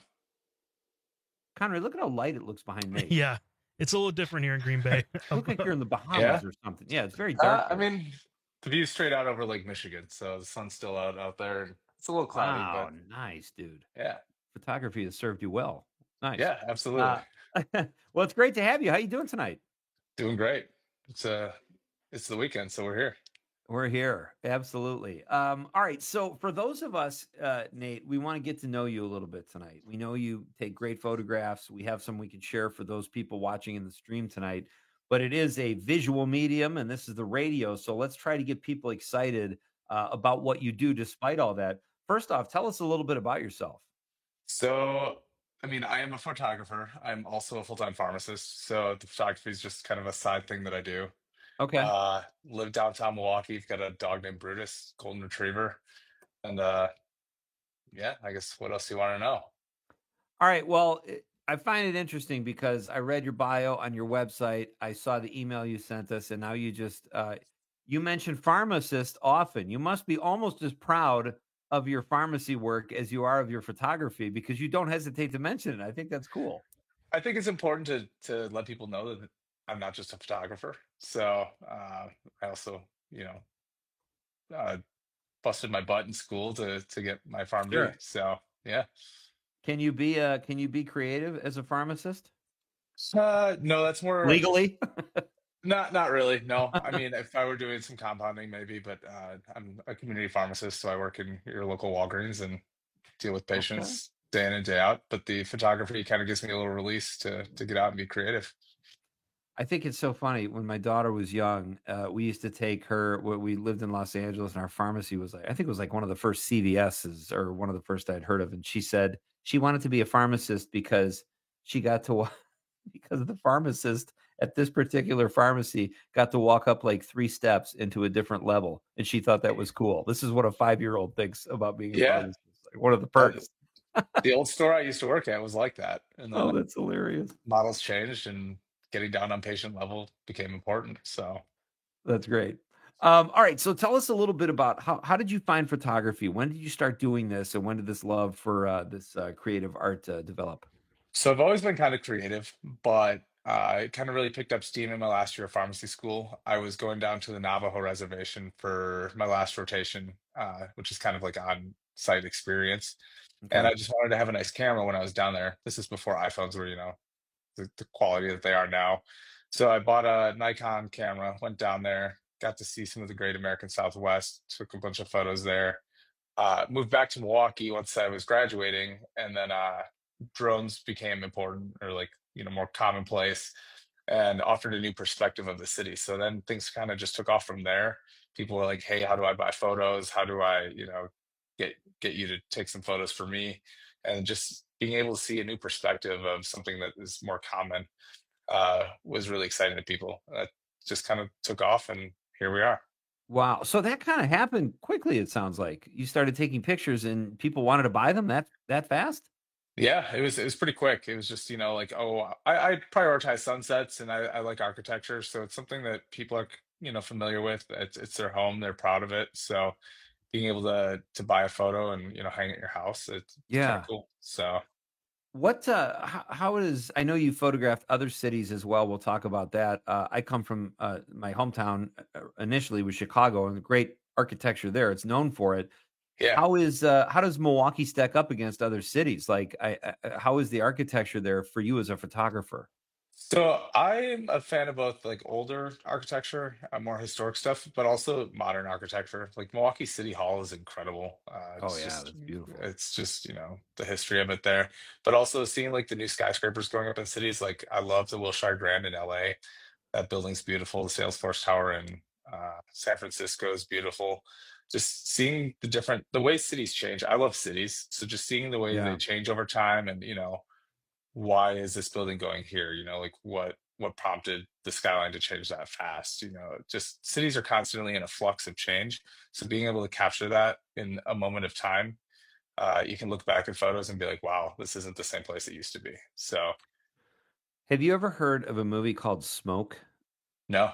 Conrad, look at how light it looks behind me. Yeah, it's a little different here in Green Bay. You look like you're in the Bahamas Yeah. or something. Yeah, it's very Uh, dark. I mean, the view's straight out over Lake Michigan, so the sun's still out out there. and It's a little cloudy, wow, but nice, dude. yeah, Photography has served you well. Nice. yeah, absolutely. Uh, well, it's great to have you. How you doing tonight? Doing great. It's uh it's the weekend, so we're here. We're here. Absolutely. Um, all right. So for those of us, uh, Nate, we want to get to know you a little bit tonight. We know you take great photographs. We have some we can share for those people watching in the stream tonight, but it is a visual medium and this is the radio. So let's try to get people excited uh, about what you do despite all that. First off, tell us a little bit about yourself. So, I mean, I am a photographer. I'm also a full-time pharmacist, so the photography is just kind of a side thing that I do. Okay. Uh, live downtown Milwaukee. Got a dog named Brutus, golden retriever, and uh, yeah, I guess what else do you want to know? All right. Well, it- I find it interesting because I read your bio on your website. I saw the email you sent us, and now you just uh, you mentioned pharmacist often. You must be almost as proud of your pharmacy work as you are of your photography because you don't hesitate to mention it. I think that's cool. I think it's important to to let people know that I'm not just a photographer. So uh, I also, you know, uh, busted my butt in school to to get my PharmD. Sure. So yeah. Can you be uh can you be creative as a pharmacist? Uh, no, that's more Legally? Not not really. No, I mean, if I were doing some compounding, maybe, but uh, I'm a community pharmacist, so I work in your local Walgreens and deal with patients day in and day out. But the photography kind of gives me a little release to to get out and be creative. I think it's so funny. When my daughter was young, uh, we used to take her. wh- We lived in Los Angeles, and our pharmacy was like, I think it was like one of the first C V S's or one of the first I'd heard of. And she said she wanted to be a pharmacist because she got to wa- because the pharmacist at this particular pharmacy got to walk up like three steps into a different level, and she thought that was cool. This is what a five-year-old thinks about being a Yeah. pharmacist. Like one of the perks. The old store I used to work at was like that, and then Oh, that's hilarious. models changed, and getting down on patient level became important. So That's great. Um, all right, so tell us a little bit about how how did you find photography? When did you start doing this, and when did this love for uh, this uh, creative art uh, develop? So I've always been kind of creative, but Uh, it kind of really picked up steam in my last year of pharmacy school. I was going down to the Navajo reservation for my last rotation, uh, which is kind of like on-site experience. And Okay. I just wanted to have a nice camera when I was down there. This is before iPhones were, you know, the, the quality that they are now. So I bought a Nikon camera, went down there, got to see some of the Great American Southwest, took a bunch of photos there. Uh, moved back to Milwaukee once I was graduating, and then uh, drones became important, or like, you know, more commonplace, and offered a new perspective of the city. So then things kind of just took off from there. People were like, "Hey, how do I buy photos? How do I, you know, get get you to take some photos for me?" And just being able to see a new perspective of something that is more common uh, was really exciting to people. That just kind of took off, and here we are. Wow. So that kind of happened quickly, it sounds like. You started taking pictures and people wanted to buy them that that fast? Yeah, it was it was pretty quick. It was just, you know, like, oh, I, I prioritize sunsets, and I, I like architecture, so it's something that people are, you know, familiar with. It's it's their home, they're proud of it. So being able to to buy a photo and, you know, hang it at your house, it's kind of Yeah. cool. So What uh how, how is I know you photographed other cities as well. We'll talk about that. Uh, I come from uh, my hometown uh, initially was Chicago and the great architecture there. It's known for it. yeah. How is uh how does Milwaukee stack up against other cities? Like I, I uh, how is the architecture there for you as a photographer? So I'm a fan of both like older architecture, uh, more historic stuff, but also modern architecture. Like Milwaukee City Hall is incredible. Uh, Oh it's yeah, just, that's beautiful. it's just, you know, the history of it there. But also seeing like the new skyscrapers going up in cities. Like I love the Wilshire Grand in L A. That building's beautiful. The Salesforce Tower in uh, San Francisco is beautiful. Just seeing the different, the way cities change. I love cities. So just seeing the way they Yeah. change over time, and, you know, why is this building going here? You know, like what what prompted the skyline to change that fast? You know, just cities are constantly in a flux of change. So being able to capture that in a moment of time, uh, you can look back at photos and be like, wow, this isn't the same place it used to be. So Have you ever heard of a movie called Smoke? no.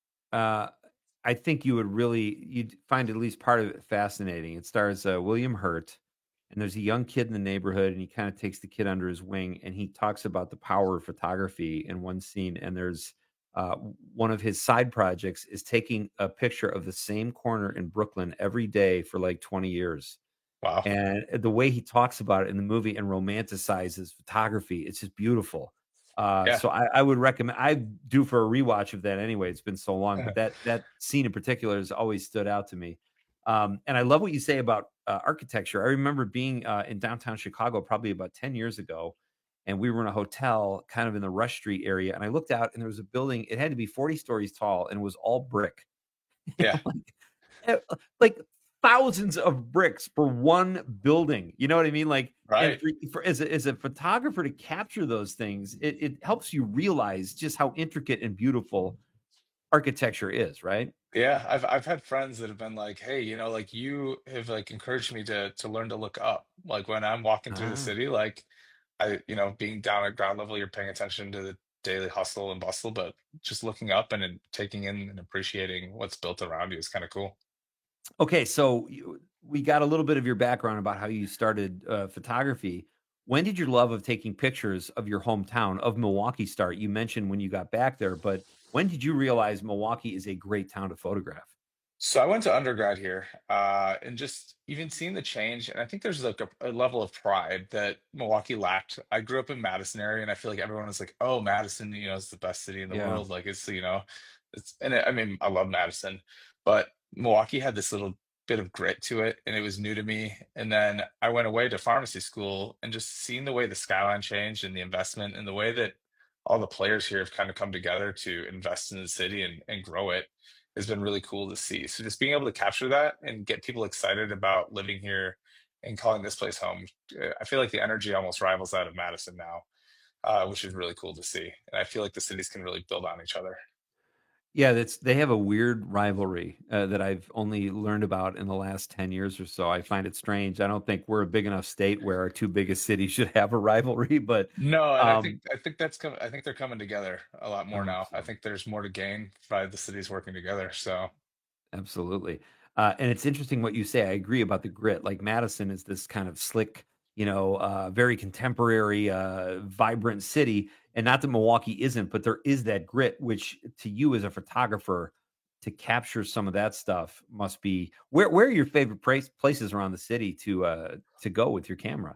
Uh, I think you would really you'd find at least part of it fascinating. It stars uh, William Hurt, and there's a young kid in the neighborhood, and he kind of takes the kid under his wing, and he talks about the power of photography in one scene. And there's uh, w- one of his side projects is taking a picture of the same corner in Brooklyn every day for like twenty years. Wow. And the way he talks about it in the movie and romanticizes photography, it's just beautiful. Uh, Yeah. so I, I would recommend. I do for a rewatch of that anyway. It's been so long, but that that scene in particular has always stood out to me. Um, and I love what you say about uh, architecture. I remember being uh, in downtown Chicago probably about ten years ago, and we were in a hotel kind of in the Rush Street area. And I looked out, and there was a building. It had to be forty stories tall, and it was all brick. Yeah. Uh, like thousands of bricks for one building. You know what I mean? Like, and Right. for, for as a, as a photographer to capture those things, it, it helps you realize just how intricate and beautiful architecture is, right? Yeah, I've I've had friends that have been like, "Hey, you know, like you have like encouraged me to to learn to look up. Like when I'm walking through the Ah. city, like I, you know, being down at ground level, you're paying attention to the daily hustle and bustle, but just looking up and, and taking in and appreciating what's built around you is kind of cool." Okay, so you, we got a little bit of your background about how you started uh, photography. When did your love of taking pictures of your hometown of Milwaukee start? You mentioned when you got back there, but when did you realize Milwaukee is a great town to photograph? So I went to undergrad here, uh, and just even seeing the change, and I think there's like a, a level of pride that Milwaukee lacked. I grew up in Madison area, and I feel like everyone is like, "Oh, Madison, you know, is the best city in the Yeah. world." Like it's, you know, it's, and I I mean, I love Madison, but Milwaukee had this little bit of grit to it, and it was new to me. And then I went away to pharmacy school, and just seeing the way the skyline changed and the investment and the way that all the players here have kind of come together to invest in the city and, and grow it has been really cool to see. So just being able to capture that and get people excited about living here and calling this place home, uh, I feel like the energy almost rivals that of Madison now, uh, which is really cool to see. And I feel like the cities can really build on each other. Yeah, that's they have a weird rivalry uh, that I've only learned about in the last ten years or so. I find it strange. I don't think we're a big enough state where our two biggest cities should have a rivalry, but No, and I think um I think that's coming. I think they're coming together a lot I more hope now. I so. think there's more to gain by the cities working together. So Absolutely. Uh, and it's interesting what you say. I agree about the grit. Like Madison is this kind of slick, you know, uh, very contemporary, uh, vibrant city. And not that Milwaukee isn't, but there is that grit, which to you as a photographer, to capture some of that stuff must be. Where where are your favorite place, places around the city to uh, to go with your camera?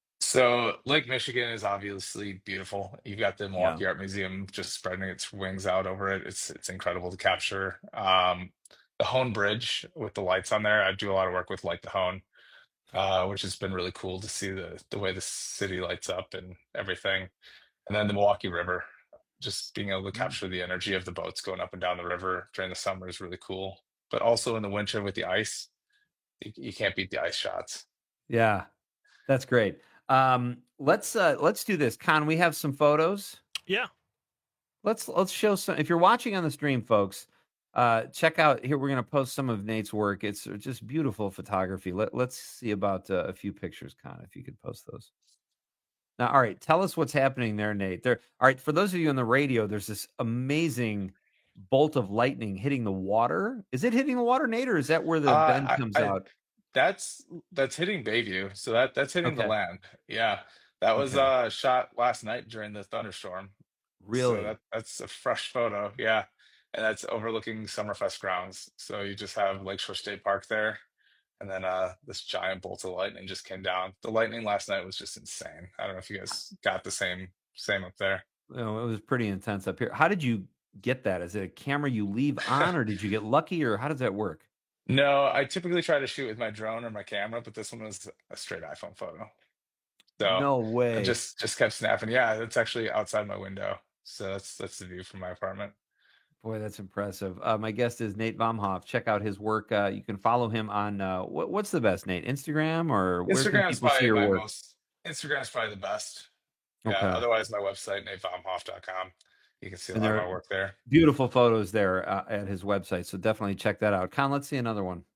So Lake Michigan is obviously beautiful. You've got the Milwaukee Art Museum just spreading its wings out over it. It's it's incredible to capture. Um, the Hone Bridge with the lights on there. I do a lot of work with Light the Hone, uh, which has been really cool to see the the way the city lights up and everything. And then the Milwaukee River, just being able to capture the energy of the boats going up and down the river during the summer is really cool. But also in the winter with the ice, you, you can't beat the ice shots. Yeah, that's great. Um, let's uh, let's do this. Con, we have some photos. Yeah. Let's let's show some. If you're watching on the stream, folks, uh, check out here. We're going to post some of Nate's work. It's just beautiful photography. Let Let's see about uh, a few pictures, Con, if you could post those. Now, all right, tell us what's happening there, Nate. There, all right, for those of you on the radio, there's this amazing bolt of lightning hitting the water. Is it hitting the water, Nate, or is that where the Uh, bend I, comes I, out? that's that's hitting Bayview, so that that's hitting Okay. the land. Yeah, that was Okay. uh shot last night during the thunderstorm. Really? So that that's a fresh photo. Yeah, and that's overlooking Summerfest grounds. So you just have Lakeshore State Park there, and then uh this giant bolt of lightning just came down. The lightning last night was just insane. I don't know if you guys got the same same up there. No, it was pretty intense up here. How did you get that? Is it a camera you leave on, or did you get lucky, or how does that work? No, I typically try to shoot with my drone or my camera, but this one was a straight iPhone photo. So No I way. just just kept snapping. Yeah, it's actually outside my window. So that's that's the view from my apartment. Boy, that's impressive. Uh, my guest is Nate Vomhoff. Check out his work. Uh, you can follow him on what, what's the best, Nate? Instagram, or where can Instagram's people see probably your my work? most Instagram's probably the best. Yeah, Okay. otherwise my website, nate vomhoff dot com. You can see a And lot of there my are work there. beautiful photos there uh, at his website, so definitely check that out. Con, let's see another one.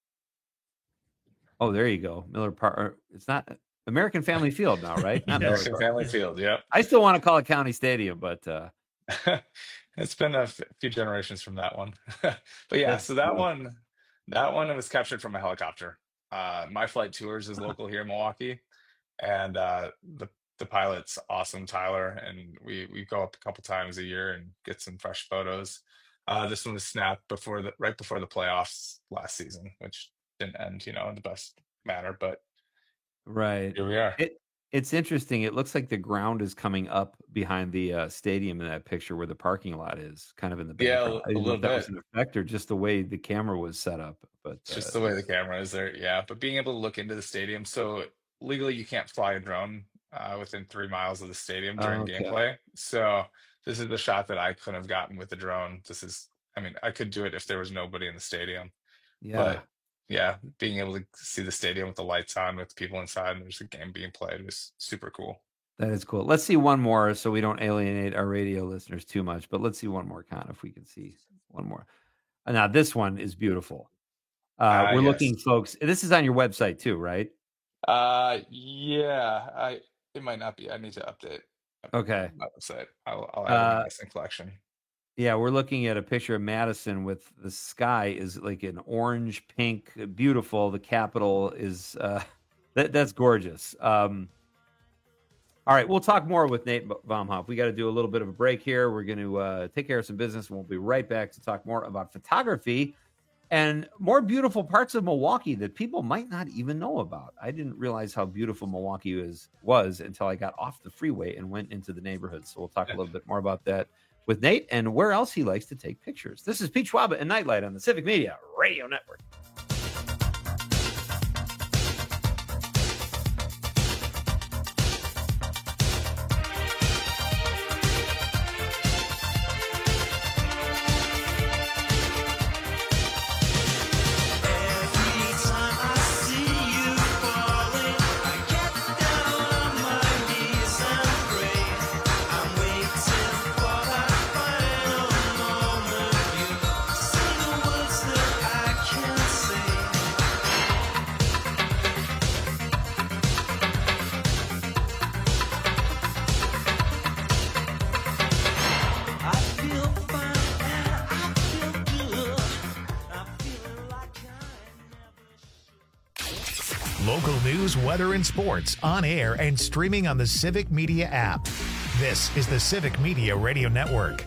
Oh, there you go, Miller Park. It's not American Family Field now, right? Not Miller American Park. Family Field, yep. I still want to call it County Stadium, but uh, It's been a f- few generations from that one. But yeah, That's so that cool. one that one was captured from a helicopter. Uh My Flight Tours is local here in Milwaukee, and uh the the pilot's awesome, Tyler, and we we go up a couple times a year and get some fresh photos. Uh this one was snapped before the right before the playoffs last season, which didn't end, you know, in the best manner, but right. here we are. It it's interesting. It looks like the ground is coming up behind the uh, stadium in that picture where the parking lot is, kind of in the Yeah, background. I a didn't know little if that was bit. an effect or just the way the camera was set up. But It's uh, just the way the camera is there, yeah. But being able to look into the stadium, so legally you can't fly a drone uh, within three miles of the stadium during okay. gameplay. So this is the shot that I couldn't have gotten with the drone. This is, I mean, I could do it if there was nobody in the stadium, Yeah. but yeah, being able to see the stadium with the lights on, with people inside, and there's a game being played was super cool. That is cool. Let's see one more so we don't alienate our radio listeners too much. But let's see one more, Con, if we can see one more. Uh, Now, this one is beautiful. Uh, Uh, we're yes. looking, folks. This is on your website too, right? Uh, yeah, I it might not be. I need to update Okay. my website. I'll, I'll add it Uh, in missing collection. Yeah, we're looking at a picture of Madison with the sky is like an orange, pink, beautiful. The Capitol is uh, that, that's gorgeous. Um, all right, we'll talk more with Nate Vomhoff. We got to do a little bit of a break here. We're going to uh, take care of some business, and we'll be right back to talk more about photography and more beautiful parts of Milwaukee that people might not even know about. I didn't realize how beautiful Milwaukee is, was until I got off the freeway and went into the neighborhood. So we'll talk a little bit more about that with Nate and where else he likes to take pictures. This is Pete Schwaba and Nightlight on the Civic Media Radio Network. Say the words that I can't say. news, weather, and sports on air and streaming on the Civic Media app. This is the Civic Media Radio Network.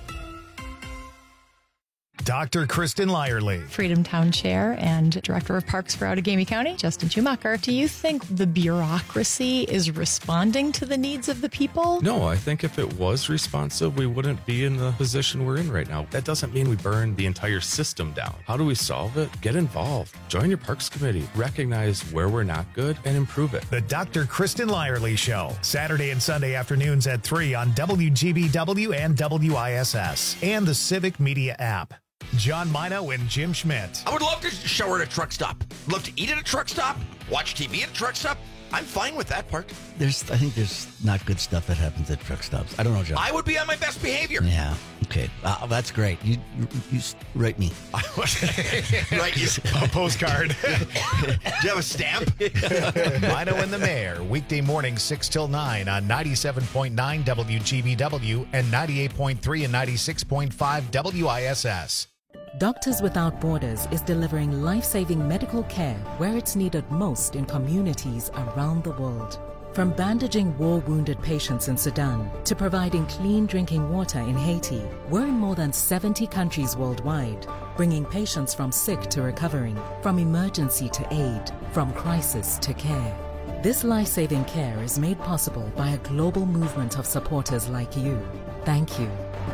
Doctor Kristen Lyerly. Freedom Town Chair and Director of Parks for Outagamie County, Justin Schumacher. Do you think the bureaucracy is responding to the needs of the people? No, I think if it was responsive, we wouldn't be in the position we're in right now. That doesn't mean we burn the entire system down. How do we solve it? Get involved. Join your Parks Committee. Recognize where we're not good and improve it. The Doctor Kristen Lyerly Show, Saturday and Sunday afternoons at three on W G B W and W I S S and the Civic Media app. John Mino and Jim Schmidt. I would love to shower at a truck stop. Love to eat at a truck stop. Watch T V at a truck stop. I'm fine with that part. There's, I think there's not good stuff that happens at truck stops. I don't know, John. I would be on my best behavior. Yeah. Okay. Uh, that's great. You, you, you write me. Right. You, a postcard. Do you have a stamp? Mino and the Mayor, weekday morning six till nine on ninety-seven point nine W G B W and ninety-eight point three and ninety-six point five W I S S. Doctors Without Borders is delivering life-saving medical care where it's needed most in communities around the world. From bandaging war-wounded patients in Sudan to providing clean drinking water in Haiti, we're in more than seventy countries worldwide, bringing patients from sick to recovering, from emergency to aid, from crisis to care. This life-saving care is made possible by a global movement of supporters like you. Thank you.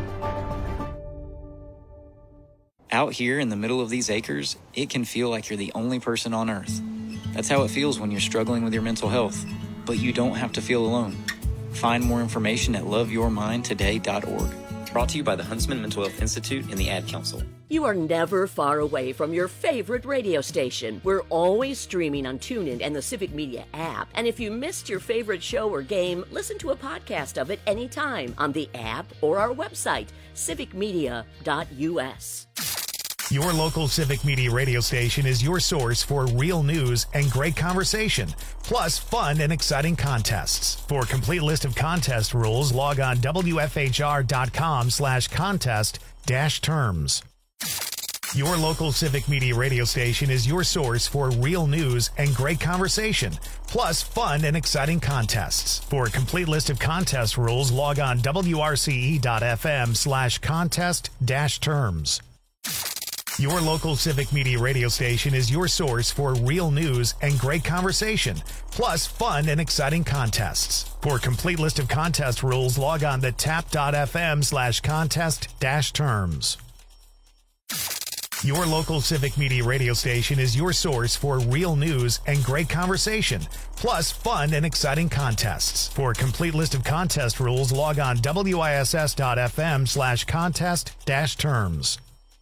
Out here in the middle of these acres, it can feel like you're the only person on Earth. That's how it feels when you're struggling with your mental health. But you don't have to feel alone. Find more information at love your mind today dot org. Brought to you by the Huntsman Mental Health Institute and the Ad Council. You are never far away from your favorite radio station. We're always streaming on TuneIn and the Civic Media app. And if you missed your favorite show or game, listen to a podcast of it anytime on the app or our website, civic media dot U S. Your local Civic Media radio station is your source for real news and great conversation, plus fun and exciting contests. For a complete list of contest rules, log on W F H R dot com slash contest dash terms. Your local Civic Media radio station is your source for real news and great conversation, plus fun and exciting contests. For a complete list of contest rules, log on W R C E dot F M slash contest dash terms. Your local Civic Media radio station is your source for real news and great conversation, plus fun and exciting contests. For a complete list of contest rules, log on to tap dot F M slash contest dash terms. Your local Civic Media radio station is your source for real news and great conversation, plus fun and exciting contests. For a complete list of contest rules, log on W I S S dot F M slash contest dash terms.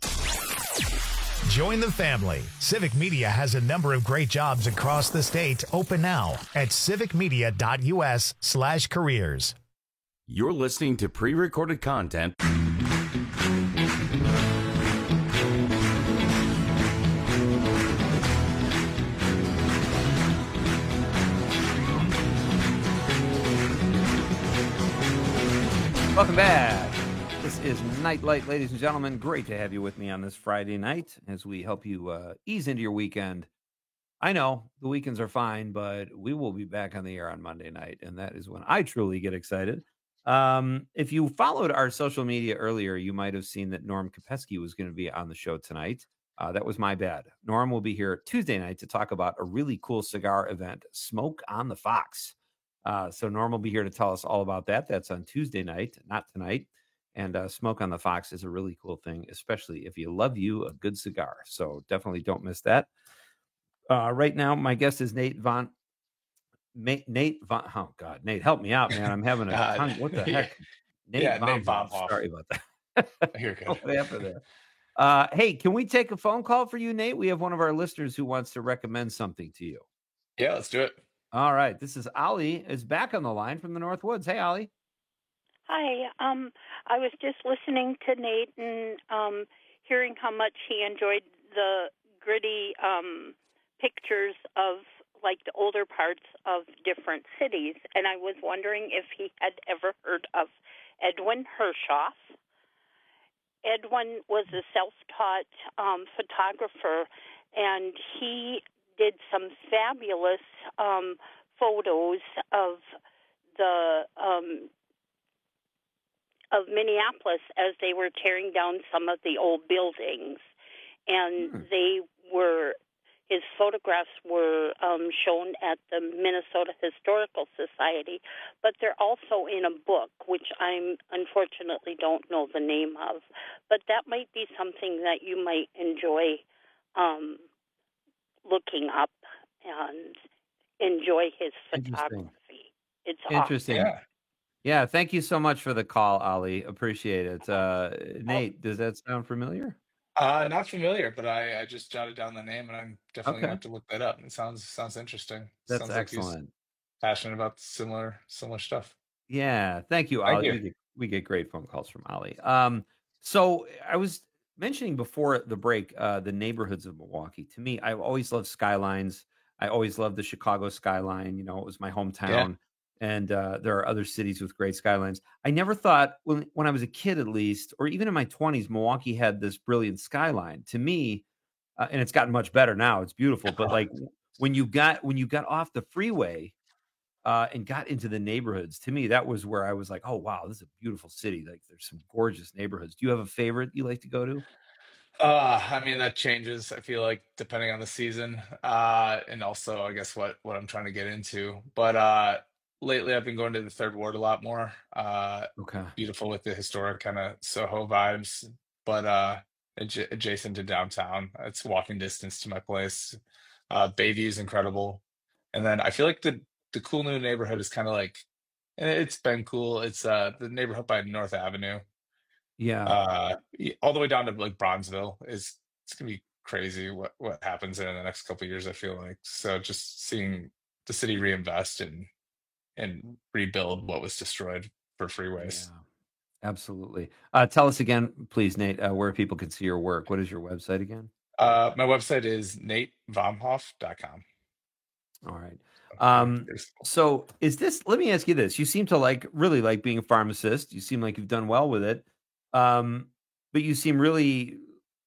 Join the family. Civic Media has a number of great jobs across the state open now at civic media dot U S slash careers. You're listening to pre-recorded content. Welcome back. This is Nightlight, ladies and gentlemen. Great to have you with me on this Friday night as we help you uh, ease into your weekend. I know the weekends are fine, but we will be back on the air on Monday night, and that is when I truly get excited. Um, if you followed our social media earlier, you might have seen that Norm Kopecky was going to be on the show tonight. Uh, that was my bad. Norm will be here Tuesday night to talk about a really cool cigar event, Smoke on the Fox. Uh, so Norm will be here to tell us all about that. That's on Tuesday night, not tonight. And uh, Smoke on the Fox is a really cool thing, especially if you love you a good cigar. So definitely don't miss that. Uh, right now, my guest is Nate Von. Nate, Nate Von. Oh God, Nate, help me out, man. I'm having a tongue. What the heck? Nate yeah, Von Nate Von Hoff. Sorry about that. You're good. What happened there? Uh, hey, can we take a phone call for you, Nate? We have one of our listeners who wants to recommend something to you. Yeah, let's do it. All right. This is Ali is back on the line from the North Woods. Hey, Ali. Hi. Um, I was just listening to Nate and um, hearing how much he enjoyed the gritty um, pictures of like the older parts of different cities. And I was wondering if he had ever heard of Edwin Hershoff. Edwin was a self-taught um, photographer, and he did some fabulous um, photos of the um, of Minneapolis as they were tearing down some of the old buildings, and hmm. they were. His photographs were um, shown at the Minnesota Historical Society, but they're also in a book, which I unfortunately don't know the name of. But that might be something that you might enjoy um, looking up and enjoy his photography. It's interesting. Awesome. Yeah. yeah, thank you so much for the call, Ali. Appreciate it. Uh, Nate, does that sound familiar? Uh, not familiar, but I, I just jotted down the name, and I'm definitely Okay. gonna have to look that up. It sounds sounds interesting. That's sounds like he's excellent. passionate about similar similar stuff. Yeah, thank you, Thank Ali. you. We get, we get great phone calls from Ali. Um, so I was mentioning before the break uh, the neighborhoods of Milwaukee. To me, I've always loved skylines. I always loved the Chicago skyline. You know, it was my hometown. And uh, there are other cities with great skylines. I never thought when, when I was a kid, at least, or even in my twenties, Milwaukee had this brilliant skyline. To me, uh, and it's gotten much better now. It's beautiful. But like when you got when you got off the freeway uh, and got into the neighborhoods, to me, that was where I was like, oh, wow, this is a beautiful city. Like there's some gorgeous neighborhoods. Do you have a favorite you like to go to? Uh, I mean that changes. I feel like depending on the season, uh, and also I guess what what I'm trying to get into. But uh, lately, I've been going to the Third Ward a lot more. Uh, Okay. beautiful with the historic kind of Soho vibes, but uh, adj- adjacent to downtown. It's walking distance to my place. Uh, Bayview is incredible, and then I feel like the the cool new neighborhood is kind of like, and it's been cool. It's uh the neighborhood by North Avenue. Yeah. Uh, y- all the way down to like Bronzeville is it's gonna be crazy what what happens in the next couple of years. I feel like so just seeing the city reinvest and and rebuild what was destroyed for freeways. Absolutely. Uh, tell us again, please, Nate, uh, where people can see your work. What is your website again? Uh, my website is nate vomhoff dot com. All right. Um, so is this, let me ask you this. You seem to like, really like being a pharmacist. You seem like you've done well with it. Um, but you seem really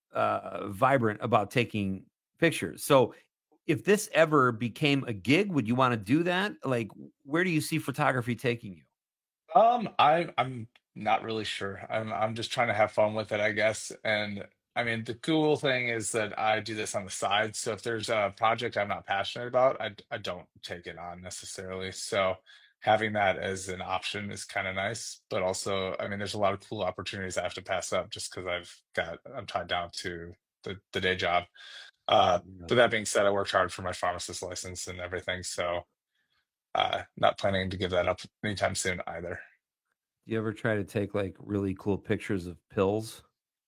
uh, vibrant about taking pictures. So if this ever became a gig, would you want to do that? Like, where do you see photography taking you? Um, I I'm not really sure. I'm I'm just trying to have fun with it, I guess. And I mean, the cool thing is that I do this on the side. So if there's a project I'm not passionate about, I I don't take it on necessarily. So having that as an option is kind of nice. But also, I mean, there's a lot of cool opportunities I have to pass up just because I've got I'm tied down to the the day job. Uh, but that being said, I worked hard for my pharmacist license and everything. So uh, not planning to give that up anytime soon either. Do you ever try to take like really cool pictures of pills?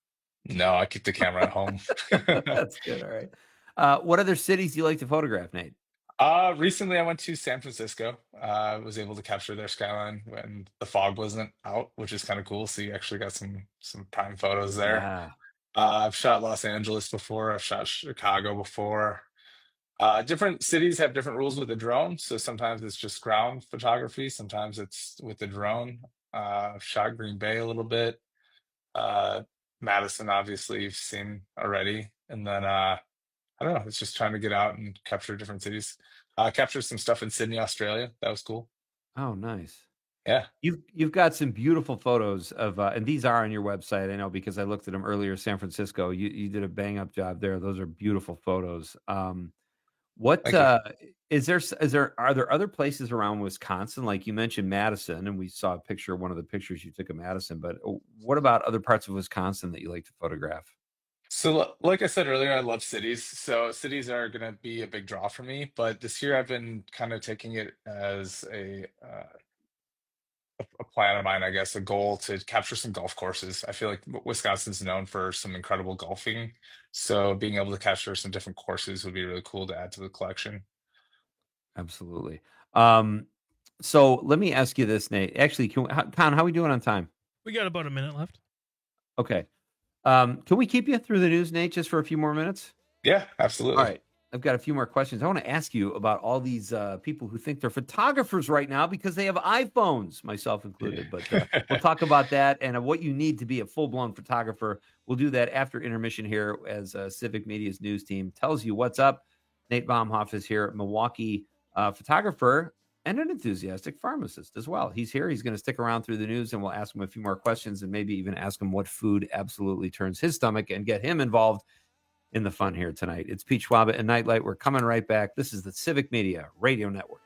No, I keep the camera at home. That's good. All right. Uh, what other cities do you like to photograph, Nate? Uh, recently I went to San Francisco. Uh, I was able to capture their skyline when the fog wasn't out, which is kind of cool. So you actually got some some prime photos there. Yeah. Uh, I've shot Los Angeles before. I've shot Chicago before. Uh, different cities have different rules with the drone. So sometimes it's just ground photography. Sometimes it's with the drone. Uh, I've shot Green Bay a little bit. Uh, Madison, obviously, you've seen already. And then, uh, I don't know, it's just trying to get out and capture different cities. Uh, captured some stuff in Sydney, Australia. That was cool. Oh, nice. Yeah. You've you've got some beautiful photos of, uh, and these are on your website. I know because I looked at them earlier. San Francisco, you you did a bang up job there. Those are beautiful photos. Um, what Thank you. uh, is there? Is there are there other places around Wisconsin? Like you mentioned Madison, and we saw a picture, one of the pictures you took of Madison. But uh, what about other parts of Wisconsin that you like to photograph? So, li- like I said earlier, I love cities. So, cities are going to be a big draw for me. But this year, I've been kind of taking it as a uh, a a plan of mine, I guess, a goal to capture some golf courses. I feel like W- Wisconsin's known for some incredible golfing. So, being able to capture some different courses would be really cool to add to the collection. Absolutely. Um, so let me ask you this, Nate. Actually, can we, how, Con, how are we doing on time? We got about a minute left. Okay. Um, can we keep you through the news, Nate, just for a few more minutes? Yeah, absolutely. All right. I've got a few more questions. I want to ask you about all these uh, people who think they're photographers right now because they have iPhones, myself included. But uh, we'll talk about that and uh, what you need to be a full-blown photographer. We'll do that after intermission here as uh, Civic Media's news team tells you what's up. Nate Baumhoff is here, Milwaukee uh, photographer and an enthusiastic pharmacist as well. He's here. He's going to stick around through the news, and we'll ask him a few more questions and maybe even ask him what food absolutely turns his stomach and get him involved in the fun here tonight. It's Pete Schwab and Nightlight. We're coming right back. This is the Civic Media Radio Network.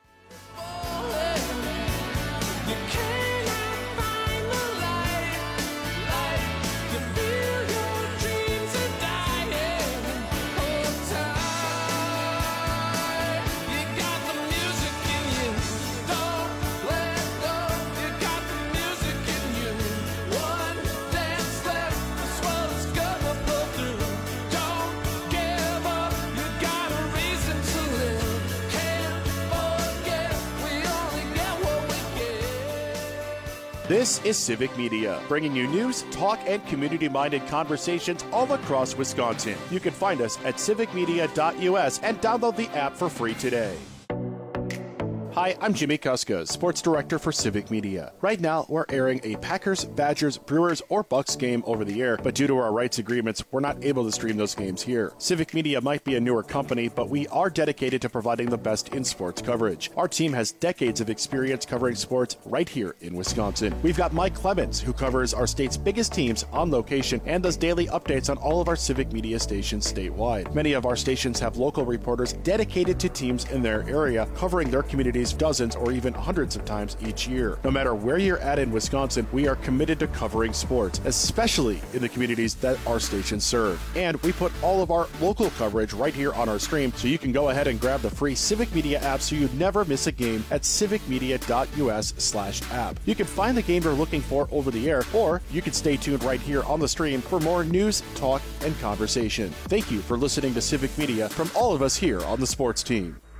This is Civic Media, bringing you news, talk, and community-minded conversations all across Wisconsin. You can find us at civic media dot U S and download the app for free today. Hi, I'm Jimmy Kuska, Sports Director for Civic Media. Right now, we're airing a Packers, Badgers, Brewers, or Bucks game over the air, but due to our rights agreements, we're not able to stream those games here. Civic Media might be a newer company, but we are dedicated to providing the best in sports coverage. Our team has decades of experience covering sports right here in Wisconsin. We've got Mike Clemens, who covers our state's biggest teams on location and does daily updates on all of our Civic Media stations statewide. Many of our stations have local reporters dedicated to teams in their area, covering their communities dozens or even hundreds of times each year. No matter where you're at in Wisconsin, we are committed to covering sports, especially in the communities that our stations serve. And we put all of our local coverage right here on our stream, so you can go ahead and grab the free Civic Media app so you never miss a game at civic media dot U S slash app. You can find the game you're looking for over the air, or you can stay tuned right here on the stream for more news, talk, and conversation. Thank you for listening to Civic Media from all of us here on the sports team.